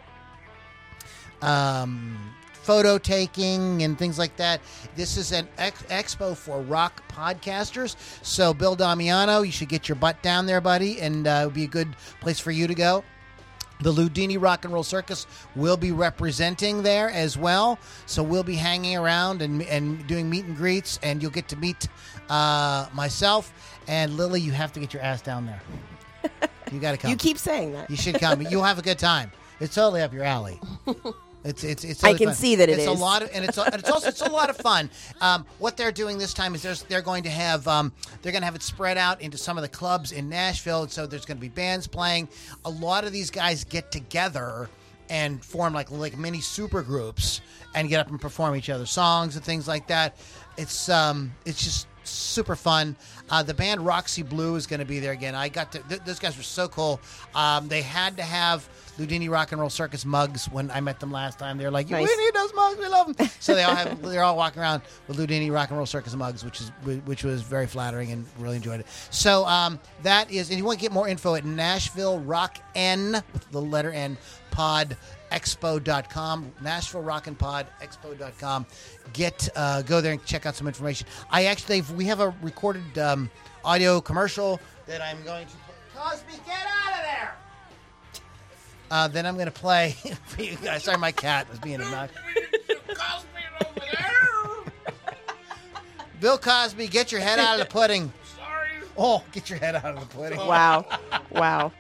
photo taking and things like that. This is an expo for rock podcasters. So, Bill Damiano, you should get your butt down there, buddy, and it would be a good place for you to go. The Ludini Rock and Roll Circus will be representing there as well. So we'll be hanging around and doing meet and greets, and you'll get to meet myself. And Lily, you have to get your ass down there. You got to come. You keep saying that. You should come. You'll have a good time. It's totally up your alley. It's I totally can fun. see that it it's is. a lot of, and it's also a lot of fun. What they're doing this time is they're going to have it spread out into some of the clubs in Nashville. So there's going to be bands playing. A lot of these guys get together and form like mini super groups and get up and perform each other's songs and things like that. It's just super fun. The band Roxy Blue is going to be there again. I got to those guys were so cool. They had to have Ludini Rock and Roll Circus mugs when I met them last time. They're like, Nice. we need those mugs, we love them. So they're all walking around with Ludini Rock and Roll Circus mugs, which was very flattering and really enjoyed it. So that is, and you want to get more info at Nashville Rock N with the letter N pod expo.com, Nashville Rock and Pod expo.com. Go there and check out some information. We have a recorded audio commercial that I'm going to play. Cosby, get out of there! Then I'm going to play for you guys. Sorry, my cat was being obnoxious. Cosby over there. Bill Cosby, get your head out of the pudding. Sorry. Oh, get your head out of the pudding. Wow. Wow.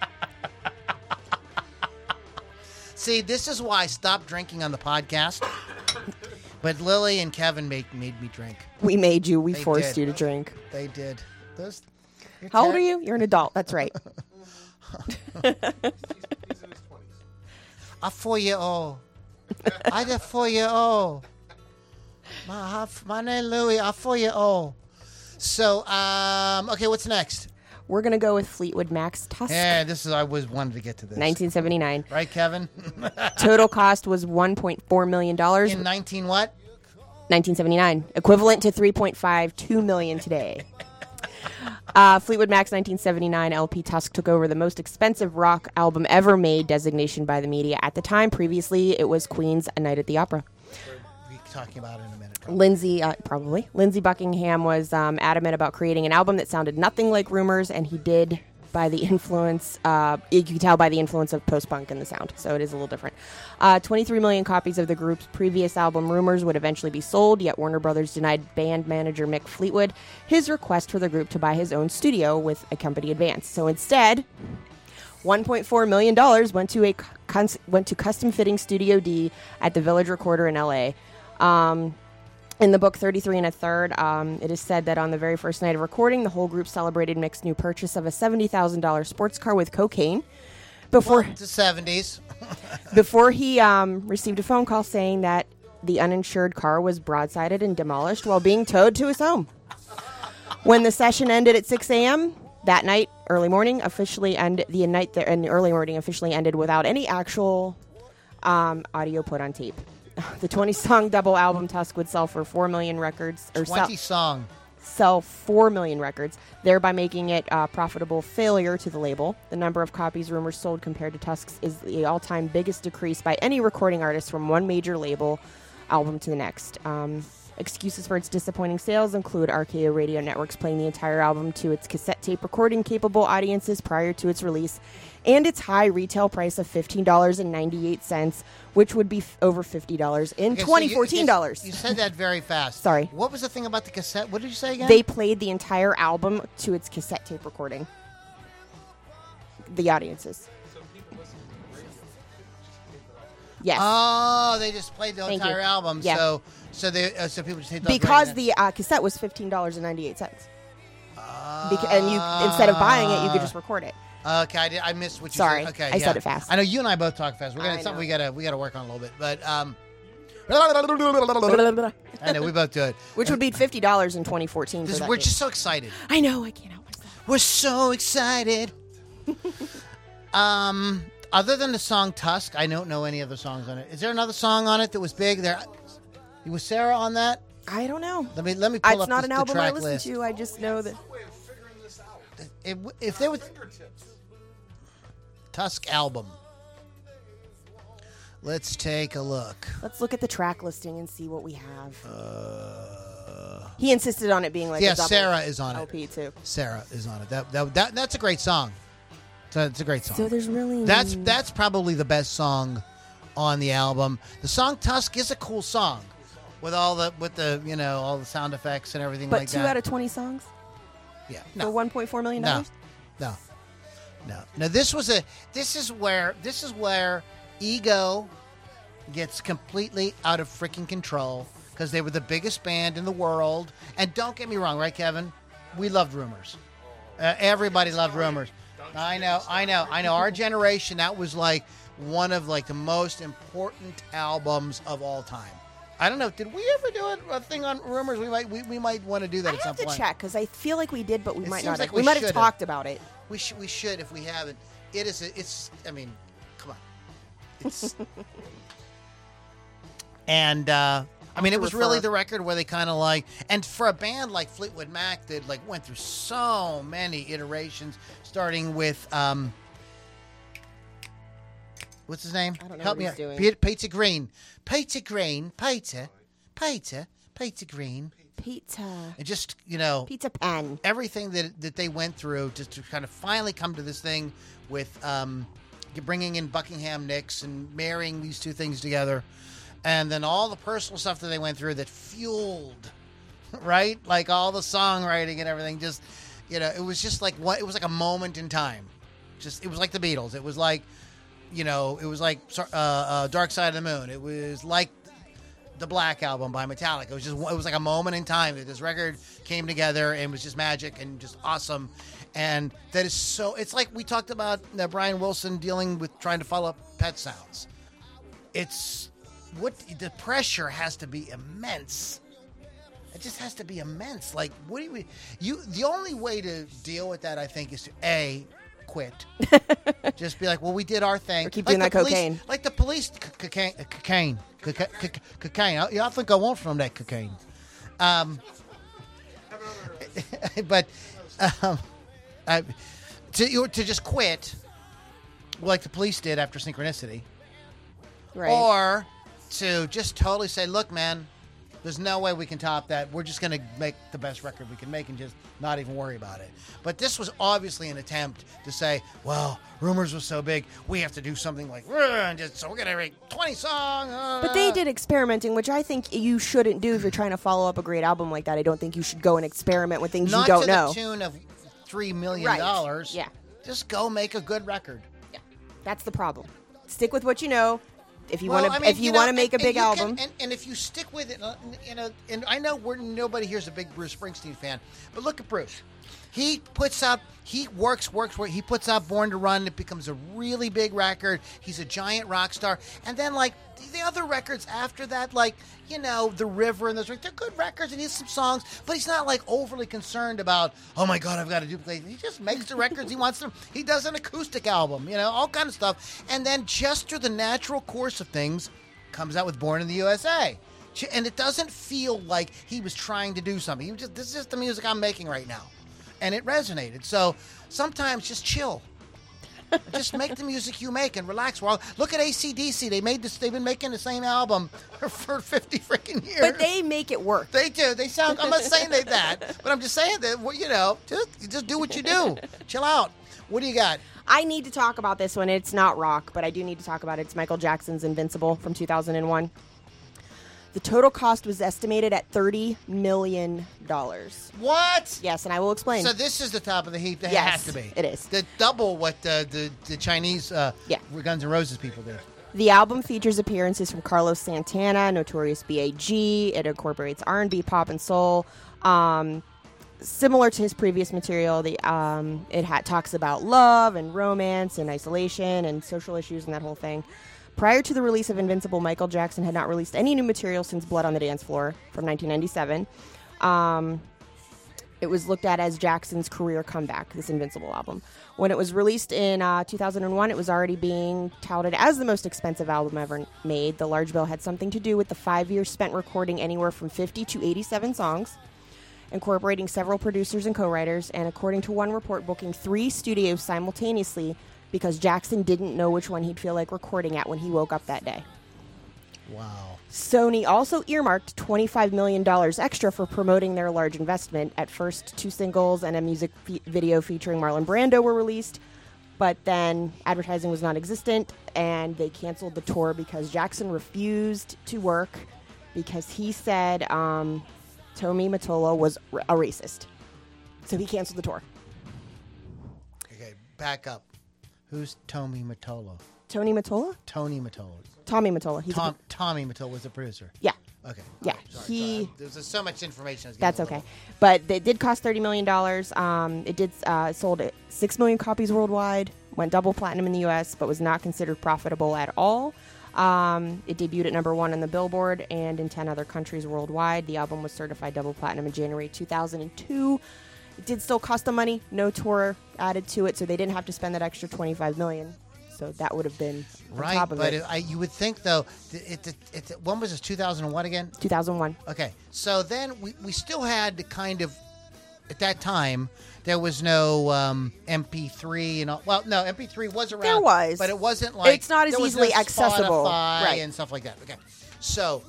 See, this is why I stopped drinking on the podcast. But Lily and Kevin made me drink. We made you. We They forced did. you to drink. They did. Those. How old are you? You're an adult. That's right. A 4-year-old. I the 4-year-old. My name Louis. A 4-year-old. So, okay, what's next? We're going to go with Fleetwood Mac's Tusk. Yeah, this is I was wanted to get to this. 1979. Right, Kevin? Total cost was $1.4 million. In 19 what? 1979, equivalent to $3.52 million today. Fleetwood Mac's 1979 LP Tusk took over the most expensive rock album ever made designation by the media at the time. Previously, it was Queen's A Night at the Opera. We'll be talking about it in a minute. Lindsey Buckingham was adamant about creating an album that sounded nothing like Rumors, and he did by the influence, you can tell by the influence of post-punk in the sound, so it is a little different. 23 million copies of the group's previous album, Rumors, would eventually be sold, yet Warner Brothers denied band manager Mick Fleetwood his request for the group to buy his own studio with a company advance. So instead, $1.4 million went to custom-fitting Studio D at the Village Recorder in L.A., in the book 33 and a Third, it is said that on the very first night of recording, the whole group celebrated Mick's new purchase of a $70,000 sports car with cocaine before The 70s. before he received a phone call saying that the uninsured car was broadsided and demolished while being towed to his home. When the session ended at 6 a.m. that night, the early morning officially ended without any actual audio put on tape. The 20-song double album Tusk would sell for 4 million records, or 20 song. sell 4 million records, thereby making it a profitable failure to the label. The number of copies Rumors sold compared to Tusk's is the all-time biggest decrease by any recording artist from one major label album to the next. Excuses for its disappointing sales include RKO Radio Networks playing the entire album to its cassette tape recording capable audiences prior to its release, and its high retail price of $15.98, which would be over $50 in Okay, so 2014 dollars. You said that very fast. Sorry. What was the thing about the cassette? What did you say again? They played the entire album to its cassette tape recording. The audiences. Yes. Oh, they just played the Thank entire you. album. Yeah. So people just take Because the cassette was $15.98. And you, instead of buying it, you could just record it. Okay, I missed what you Sorry, said. Okay, I said it fast. I know you and I both talk fast. We're gonna I something know. we gotta work on a little bit, but I know we both do it. Which would be $50 in 2014. For that We're tape. just so excited. I know, I can't help myself. We're so excited. Other than the song Tusk, I don't know any other songs on it. Is there another song on it that was big? Was Sarah on that? I don't know. Let me pull It's up not the an album I track listen list. to. I just know that. If there was Tusk album, let's take a look. Let's look at the track listing and see what we have. He insisted on it being like Yeah, a double Sarah is on it. LP too. Sarah is on it. That's a great song. It's a great song. So there's really That's probably the best song on the album. The song Tusk is a cool song with all the all the sound effects and everything but like 2 that. out of 20 songs Yeah. for $1.4 million. No. Now this is where ego gets completely out of freaking control because they were the biggest band in the world. And don't get me wrong, right, Kevin? We loved Rumors. Everybody loved Rumors. I know. Our generation, that was like one of like the most important albums of all time. I don't know. Did we ever do a thing on Rumors? We might want to do that I at some have to point. check because I feel like we did, but we It might seems not. like Have. we We might have should talked about it. We should if we haven't. It's. I mean, come on. It's. And I mean, it was really the record where they kind of like, and for a band like Fleetwood Mac that like went through so many iterations, starting with what's his name? I don't know Help what me he's out. doing. Peter Green, Peter Green. Pizza. And just Pizza Pan. everything that they went through just to kind of finally come to this thing with bringing in Buckingham Nicks and marrying these two things together, and then all the personal stuff that they went through that fueled, right? Like all the songwriting and everything. Just it was just like it was like a moment in time. Just it was like the Beatles. It was like it was like Dark Side of the Moon. It was like the Black Album by Metallica. It was like a moment in time that this record came together and was just magic and just awesome. And that is so. It's like we talked about Brian Wilson dealing with trying to follow up Pet Sounds. It's what the pressure has to be immense. It just has to be immense. Like, what do the only way to deal with that, I think, is to quit. Just be like, well, we did our thing. Or keep doing that cocaine. Like the police, cocaine. I think I want from that cocaine. But to just quit, like the police did after Synchronicity, Right. or to just totally say, look, man, there's no way we can top that. We're just going to make the best record we can make and just not even worry about it. But this was obviously an attempt to say, well, Rumors was so big, we have to do something like, so we're going to make 20 songs. But they did experimenting, which I think you shouldn't do if you're trying to follow up a great album like that. I don't think you should go and experiment with things not you don't to know. the tune of $3 million. Right. Yeah. Just go make a good record. Yeah. That's the problem. Stick with what you know. If you Well, want to, I mean, if you want to make a big you can- album, and if you stick with it, and I know nobody here's a big Bruce Springsteen fan, but look at Bruce. He works. He puts out Born to Run. It becomes a really big record. He's a giant rock star. And then, like, the other records after that, like, The River and those, they're good records and he has some songs, but he's not, like, overly concerned about, oh, my God, I've got to duplicate. He just makes the records he wants them. He does an acoustic album, all kind of stuff. And then just through the natural course of things, comes out with Born in the USA. And it doesn't feel like he was trying to do something. This is just the music I'm making right now. And it resonated. So sometimes just chill. Just make the music you make and relax. Well, look at AC/DC. They've been making the same album for 50 freaking years. but they make it work. They do. They sound. I'm not saying that, but I'm just saying that. Well, just do what you do. Chill out. What do you got? I need to talk about this one. It's not rock, but I do need to talk about it. It's Michael Jackson's Invincible from 2001. The total cost was estimated at $30 million. What? Yes, and I will explain. So this is the top of the heap. That Yes, has to be. it is. The double what the Chinese Guns N' Roses people did. The album features appearances from Carlos Santana, Notorious B.I.G. It incorporates R&B, pop, and soul. Similar to his previous material, it talks about love and romance and isolation and social issues and that whole thing. Prior to the release of Invincible, Michael Jackson had not released any new material since Blood on the Dance Floor from 1997. It was looked at as Jackson's career comeback, this Invincible album. When it was released in 2001, it was already being touted as the most expensive album ever made. The large bill had something to do with the 5 years spent recording anywhere from 50 to 87 songs, incorporating several producers and co-writers, and according to one report, booking 3 studios simultaneously because Jackson didn't know which one he'd feel like recording at when he woke up that day. Wow. Sony also earmarked $25 million extra for promoting their large investment. At first, 2 singles and a music video featuring Marlon Brando were released, but then advertising was non-existent, and they canceled the tour because Jackson refused to work because he said Tommy Mottola was a racist. So he canceled the tour. Okay, back up. Who's Tommy Mottola? Tony Mottola? Tony Mottola. Tommy Mottola. He's Tommy Mottola was the producer. Yeah. Okay. Yeah. Sorry. There's so much information. I was That's getting a okay. But it did cost $30 million. It did sold 6 million copies worldwide, went double platinum in the U.S., but was not considered profitable at all. It debuted at number 1 on the Billboard and in 10 other countries worldwide. The album was certified double platinum in January 2002. It did still cost them money. No tour added to it, so they didn't have to spend that extra $25 million. So that would have been on right, top of but it. you would think, though, when was this, 2001 again? 2001. Okay, so then we still had to kind of, at that time, there was no MP3 and all. Well, no, MP3 was around. There was. But it wasn't like. It's not as there was easily no accessible. Spotify Right. and stuff like that. Okay, so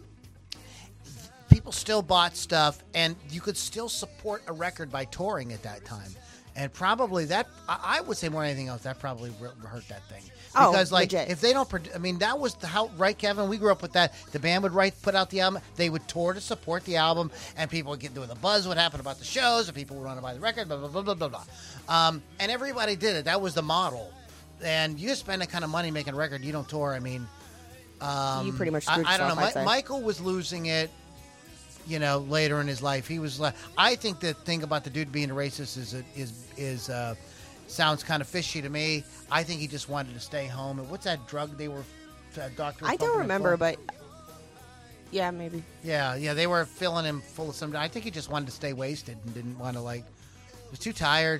people still bought stuff, and you could still support a record by touring at that time. And probably that, I would say more than anything else, that probably hurt that thing. Oh, Because, like, legit. if they don't, I mean, that was how, right, Kevin? We grew up with that. The band would put out the album. They would tour to support the album, and people would get into the buzz, what happened about the shows, and people would want to buy the record, blah, blah, blah, blah, blah, blah. And everybody did it. That was the model. And you spend that kind of money making a record, you don't tour. I mean, You pretty much screwed I don't yourself, know. I'd say. Michael was losing it, later in his life. He was. I think the thing about the dude being a racist is sounds kind of fishy to me. I think he just wanted to stay home. And what's that drug they were? Doctor. I don't remember, but yeah, maybe. Yeah, they were filling him full of some. I think he just wanted to stay wasted and didn't want to was too tired.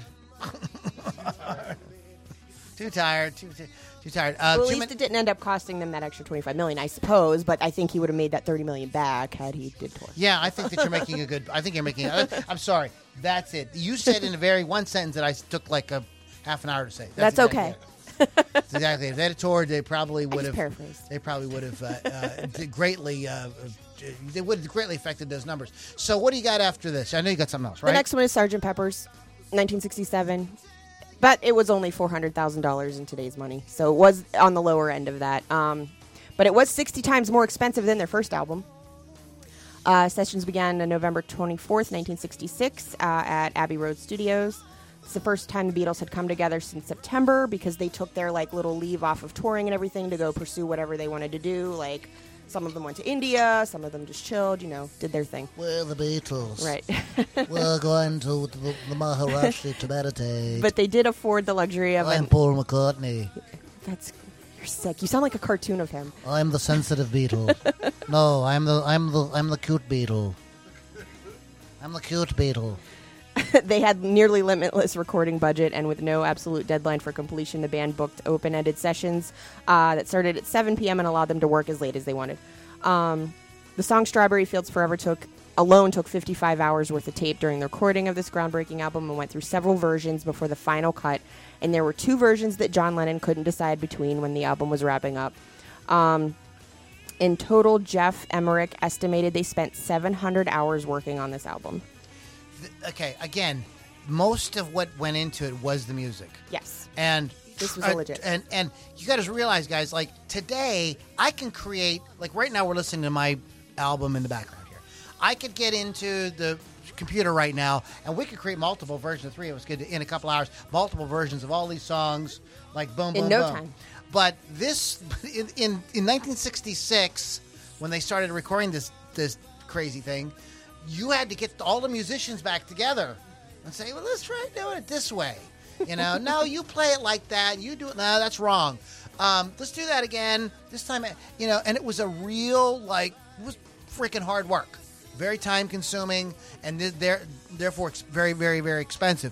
Too tired. Well, at least it didn't end up costing them that extra $25 million, I suppose. But I think he would have made that $30 million back had he did tour. Yeah, I think that you're making a good. I think you're making. I'm sorry. That's it. You said in a very one sentence that I took like a half an hour to say. That's exactly okay. it. That's exactly. If they had toured, they probably would have. paraphrased. They probably would have greatly. They would have greatly affected those numbers. So what do you got after this? I know you got something else, right? The next one is Sgt. Pepper's, 1967. But it was only $400,000 in today's money, so it was on the lower end of that. But it was 60 times more expensive than their first album. Sessions began on November 24th, 1966, at Abbey Road Studios. It's the first time the Beatles had come together since September because they took their little leave off of touring and everything to go pursue whatever they wanted to do. Some of them went to India, some of them just chilled, did their thing. We're the Beatles. Right. We're going to the Maharashi to meditate. But they did afford the luxury of I'm Paul McCartney. You're sick. You sound like a cartoon of him. I'm the sensitive Beatle. No, I'm the cute Beatle. I'm the cute Beatle. They had nearly limitless recording budget, and with no absolute deadline for completion, the band booked open-ended sessions that started at 7 p.m. and allowed them to work as late as they wanted. The song Strawberry Fields Forever took 55 hours worth of tape during the recording of this groundbreaking album and went through several versions before the final cut, and there were 2 versions that John Lennon couldn't decide between when the album was wrapping up. In total, Jeff Emmerich estimated they spent 700 hours working on this album. Okay, again, most of what went into it was the music. Yes. And this was legit. And you got to realize, guys, today I can create, right now we're listening to my album in the background here. I could get into the computer right now and we could create multiple versions, 3 of us could, in a couple hours, multiple versions of all these songs, boom, boom, boom. In no time. But this, in 1966, when they started recording this crazy thing, you had to get all the musicians back together and say, well, let's try doing it this way. No, you play it like that. You do it. No, that's wrong. Let's do that again. This time, and it was a real, it was freaking hard work. Very time consuming and therefore very, very, very expensive.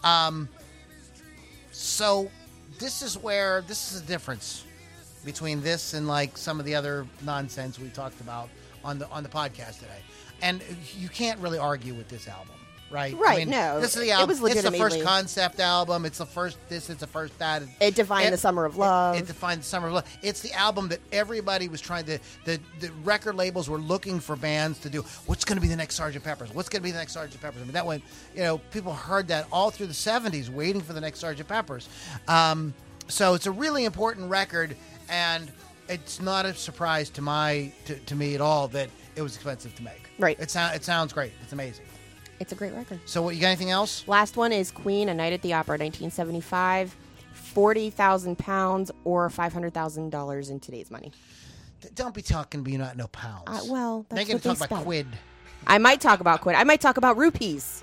So this is the difference between this and some of the other nonsense we talked about on the podcast today. And you can't really argue with this album, right? Right, no. This is the album. It was it's the first legitimately- concept album. It's the first this. It's the first that. It defined the Summer of Love. It defined the Summer of Love. It's the album that everybody was trying to. The record labels were looking for bands to do. What's going to be the next Sgt. Pepper's? What's going to be the next Sgt. Pepper's? I mean, that one. People heard that all through the '70s, waiting for the next Sgt. Pepper's. So it's a really important record, and it's not a surprise to me at all that it was expensive to make. Right. It sounds great. It's amazing. It's a great record. So what, you got anything else? Last one is Queen, A Night at the Opera, 1975. 40,000 pounds or $500,000 in today's money. Don't be talking, but you not know pounds. Well, They're that's going what to they talk about spell. quid. I might talk about quid. I might talk about rupees.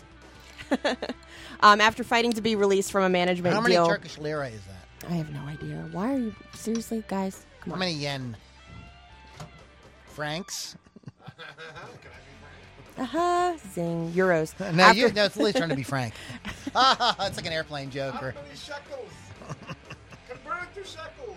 After fighting to be released from a management How many deal. Turkish lira is that? I have no idea. Why are you seriously, guys? Come How on. many yen? Francs? Zing. Euros. No, After- no, it's Lily's trying to be frank. It's like an airplane joke. How many shekels? Convert it to shekels.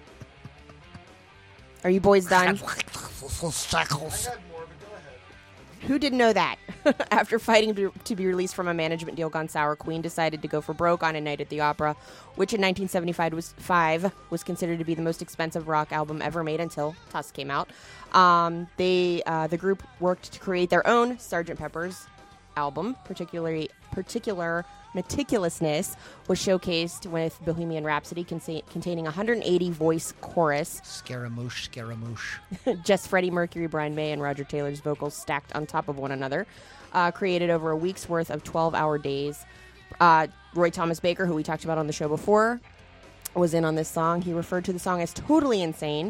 Are you boys done? I had more, but go ahead. Who didn't know that? After fighting to be released from a management deal gone sour, Queen decided to go for broke on A Night at the Opera, which in 1975 was considered to be the most expensive rock album ever made until Tusk came out. The group worked to create their own Sgt. Pepper's album. Particular meticulousness was showcased with Bohemian Rhapsody containing 180 voice chorus. Scaramouche. Just Freddie Mercury, Brian May, and Roger Taylor's vocals stacked on top of one another. Created over a week's worth of 12-hour days. Roy Thomas Baker, who we talked about on the show before, was in on this song. He referred to the song as totally insane.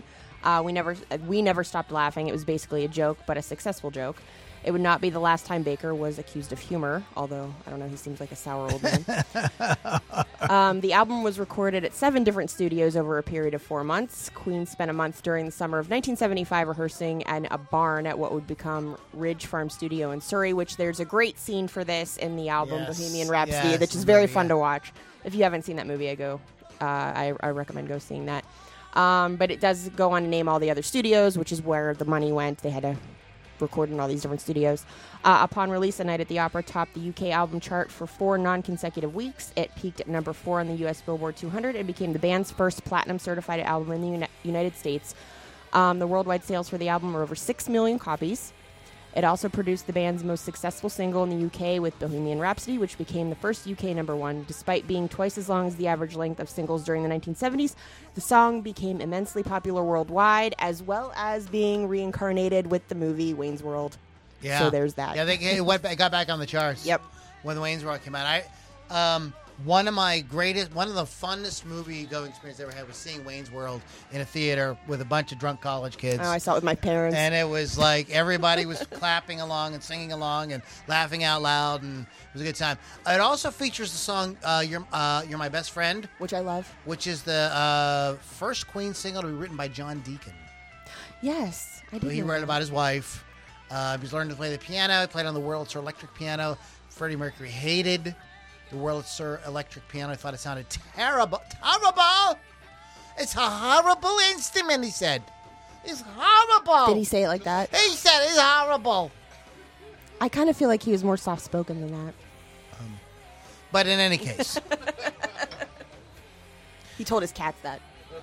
We never stopped laughing. It was basically a joke, but a successful joke. It would not be the last time Baker was accused of humor, although, I don't know, he seems like a sour old man. The album was recorded at 7 different studios over a period of 4 months. Queen spent a month during the summer of 1975 rehearsing in a barn at what would become Ridge Farm Studio in Surrey, which there's a great scene for this in the album Yes, Bohemian Rhapsody, yes, which is the very movie, fun yeah. to watch. If you haven't seen that movie, I recommend go seeing that. But it does go on to name all the other studios, which is where the money went. They had to record in all these different studios. Upon release, A Night at the Opera topped the UK album chart for 4 non-consecutive weeks. It peaked at number 4 on the US Billboard 200 and became the band's first platinum-certified album in the United States. The worldwide sales for the album were over 6 million copies. It also produced the band's most successful single in the UK with Bohemian Rhapsody, which became the first UK number 1. Despite being twice as long as the average length of singles during the 1970s, the song became immensely popular worldwide, as well as being reincarnated with the movie Wayne's World. Yeah. So there's that. Yeah, it got back on the charts. Yep. When the Wayne's World came out, one of the funnest movie-going experiences I ever had was seeing Wayne's World in a theater with a bunch of drunk college kids. Oh, I saw it with my parents. And it was like everybody was clapping along and singing along and laughing out loud, and it was a good time. It also features the song "You're My Best Friend," Which I love. which is the first Queen single to be written by John Deacon. Yes, I did. He know wrote that. about his wife. He's learned to play the piano. He played on the Wurlitzer electric piano. Freddie Mercury hated the Wurlitzer electric piano. I thought it sounded terrible. Terrible! It's a horrible instrument, he said. It's horrible. Did he say it like that? He said it's horrible. I kind of feel like he was more soft-spoken than that. But in any case, He told his cats that.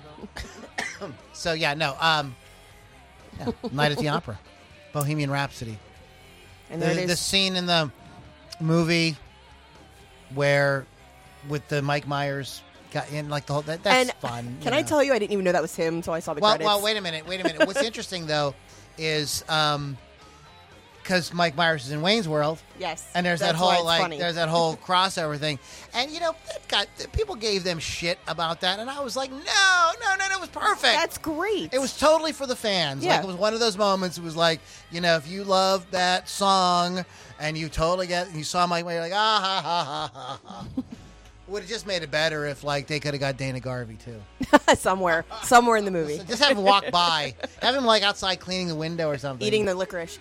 so yeah, no. Night at the Opera, Bohemian Rhapsody. And there it The is. scene in the movie where with the Mike Myers got in, like the whole that's And fun. Can I tell you, I didn't even know that was him until I saw the credits. Well, wait a minute. What's interesting though is because Mike Myers is in Wayne's World. Yes. And there's that's that why whole it's funny. there's that whole crossover thing, and people gave them shit about that, and I was like, no, it was perfect. That's great. It was totally for the fans. Yeah. Like, it was one of those moments. It was like, if you love that song and you totally you saw Mike Myers, you're like, ah ha ha ha ha ha. Would have just made it better if they could have got Dana Garvey too. somewhere in the movie. Just have him walk by, have him outside cleaning the window or something, Eating the licorice.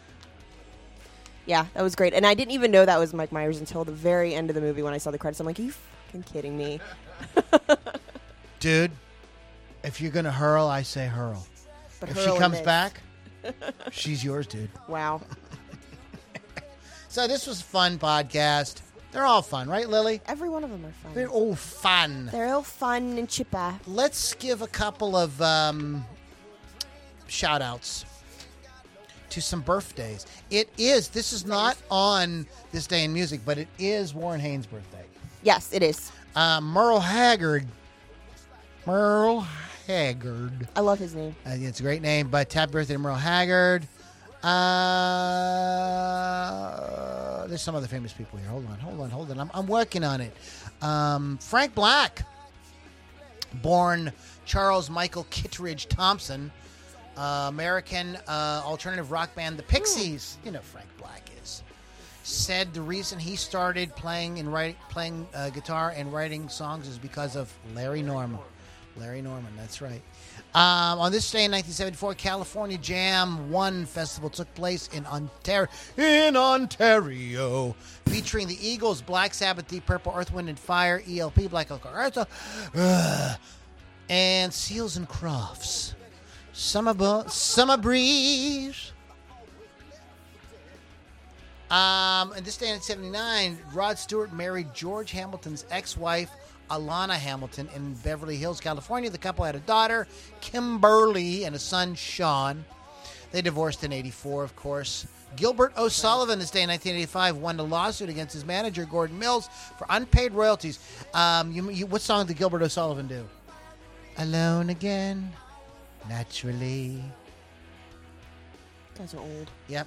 Yeah, that was great. And I didn't even know that was Mike Myers until the very end of the movie when I saw the credits. I'm like, are you fucking kidding me? Dude, if you're gonna hurl, I say hurl. But If hurl she and comes miss. back, she's yours, dude. Wow. So this was a fun podcast. They're all fun, right, Lily? Every one of them are fun. They're all fun. They're all fun and chipper. Let's give a couple of shout-outs to some birthdays. This is not on This Day in Music, but it is Warren Haynes' birthday. Yes, it is. Merle Haggard. Merle Haggard. I love his name. It's a great name, but happy birthday to Merle Haggard. There's some other famous people here. Hold on. I'm working on it. Frank Black, born Charles Michael Kittredge Thompson, American alternative rock band The Pixies. You know Frank Black is. Said the reason he started playing guitar and writing songs is because of Larry Norman. Larry Norman, that's right. On this day in 1974, California Jam 1 Festival took place in Ontario, featuring the Eagles, Black Sabbath, Deep Purple, Earth, Wind and Fire, ELP, Black Elk, and Seals and Crofts. Summer Breeze. And this day in 1979, Rod Stewart married George Hamilton's ex-wife, Alana Hamilton, in Beverly Hills, California. The couple had a daughter, Kimberly, and a son, Sean. They divorced in 1984, of course. Gilbert O'Sullivan, this day in 1985, won a lawsuit against his manager, Gordon Mills, for unpaid royalties. What song did Gilbert O'Sullivan do? Alone Again, Naturally. You guys are old. Yep.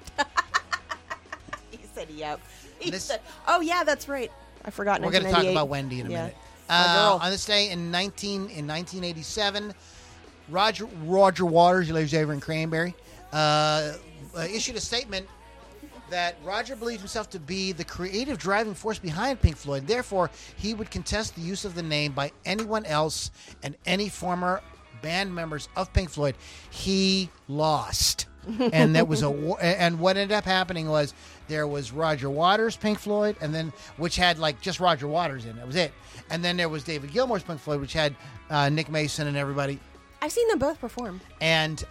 He said, yep. This- Said, oh, yeah, that's right. I forgot. We're going to talk 1998. about Wendy in a Yeah. minute. My girl. On this day in 1987, Roger Waters, who lives over in Cranberry, issued a statement that Roger believed himself to be the creative driving force behind Pink Floyd. Therefore, he would contest the use of the name by anyone else and any former band members of Pink Floyd. He lost. And that was and what ended up happening was there was Roger Waters' Pink Floyd, and then which had like just Roger Waters in it. That was it. And then there was David Gilmour's Pink Floyd, which had Nick Mason and everybody. I've seen them both perform. And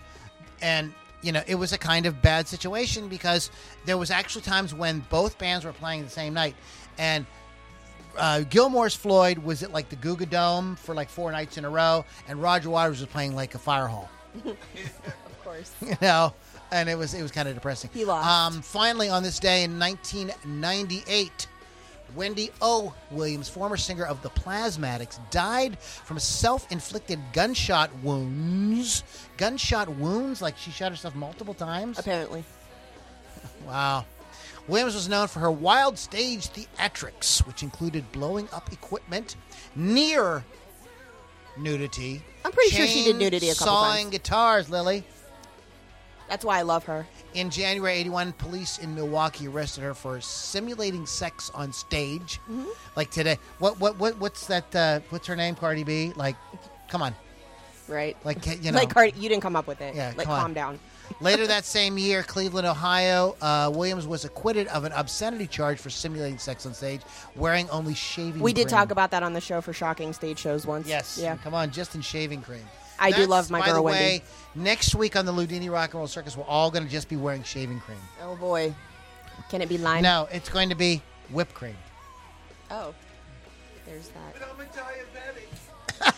you know, it was a kind of bad situation because there was actually times when both bands were playing the same night, and Gilmour's Floyd was at like the Goo Goo Dome for like 4 nights in a row, and Roger Waters was playing like a fire hall. Of course. You know, and it was kind of depressing. He lost. Finally, on this day in 1998, Wendy O. Williams, former singer of the Plasmatics, died from self-inflicted gunshot wounds. Gunshot wounds? Like she shot herself multiple times? Apparently. Wow. Williams was known for her wild stage theatrics, which included blowing up equipment, near nudity. I'm pretty sure she did nudity a couple sawing times. guitars, Lily. That's why I love her. In January 81, police in Milwaukee arrested her for simulating sex on stage. Mm-hmm. Like today. What's that? What's her name? Cardi B? Like, come on. Right. Like, you know. Like Cardi, you didn't come up with it. Yeah, like come on. calm down. Later that same year, Cleveland, Ohio, Williams was acquitted of an obscenity charge for simulating sex on stage, wearing only shaving We did cream. talk about that on the show for Shocking Stage Shows once. Yes. Yeah. Come on, just in shaving cream. I do love my by girl the Wendy. way, next week on the Ludini Rock and Roll Circus, we're all going to just be wearing shaving cream. Oh boy. Can it be lime? No, it's going to be whipped cream. Oh. There's that. But I'm a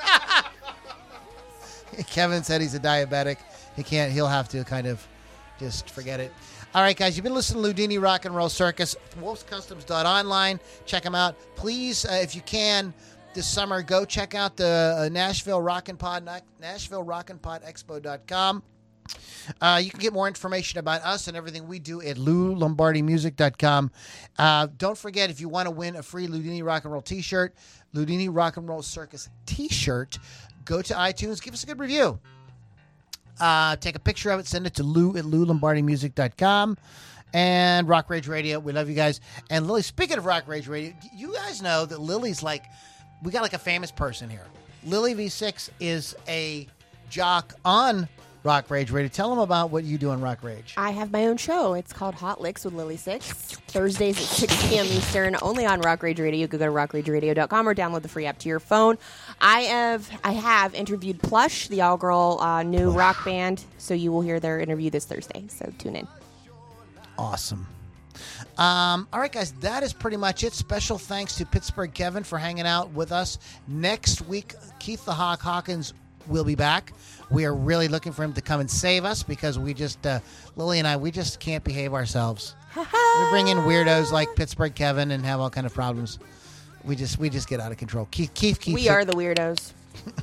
diabetic. Kevin said he's a diabetic. He'll have to kind of just forget it. All right, guys, you've been listening to Ludini Rock and Roll Circus. WolfsCustoms.online. Check them out. Please, if you can, this summer, go check out the Nashville Rockin' Pod, NashvilleRockinPodExpo.com. You can get more information about us and everything we do at LouLombardiMusic.com. Don't forget, if you want to win a free Ludini Rock and Roll t-shirt, Ludini Rock and Roll Circus t-shirt, go to iTunes, give us a good review. Take a picture of it, send it to Lou at LouLombardiMusic.com. And Rock Rage Radio, we love you guys. And Lily, speaking of Rock Rage Radio, you guys know that Lily's like, we got like a famous person here. Lily V6 is a jock on Rock Rage Radio. Tell them about what you do on Rock Rage. I have my own show. It's called Hot Licks with Lily Six. Thursdays at 6 p.m. Eastern, only on Rock Rage Radio. You can go to rockrageradio.com or download the free app to your phone. I have interviewed Plush, the all-girl new rock band, so you will hear their interview this Thursday. So tune in. Awesome. All right, guys, that is pretty much it. Special thanks to Pittsburgh Kevin for hanging out with us. Next week, Keith the Hawk Hawkins will be back. We are really looking for him to come and save us because we just, Lily and I, we just can't behave ourselves. We bring in weirdos like Pittsburgh Kevin and have all kind of problems. We just get out of control. Keith. We are the weirdos.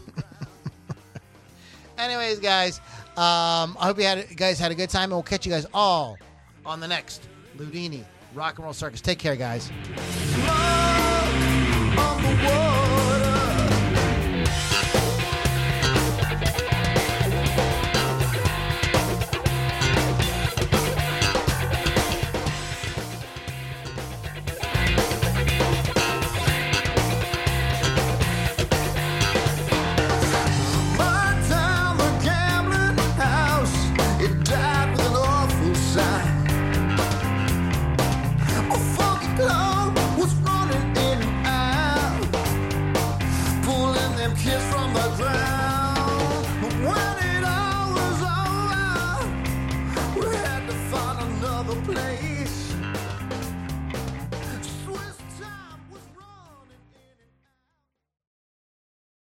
Anyways, guys, I hope you guys had a good time, and we'll catch you guys all on the next Ludini Rock and Roll Circus. Take care, guys.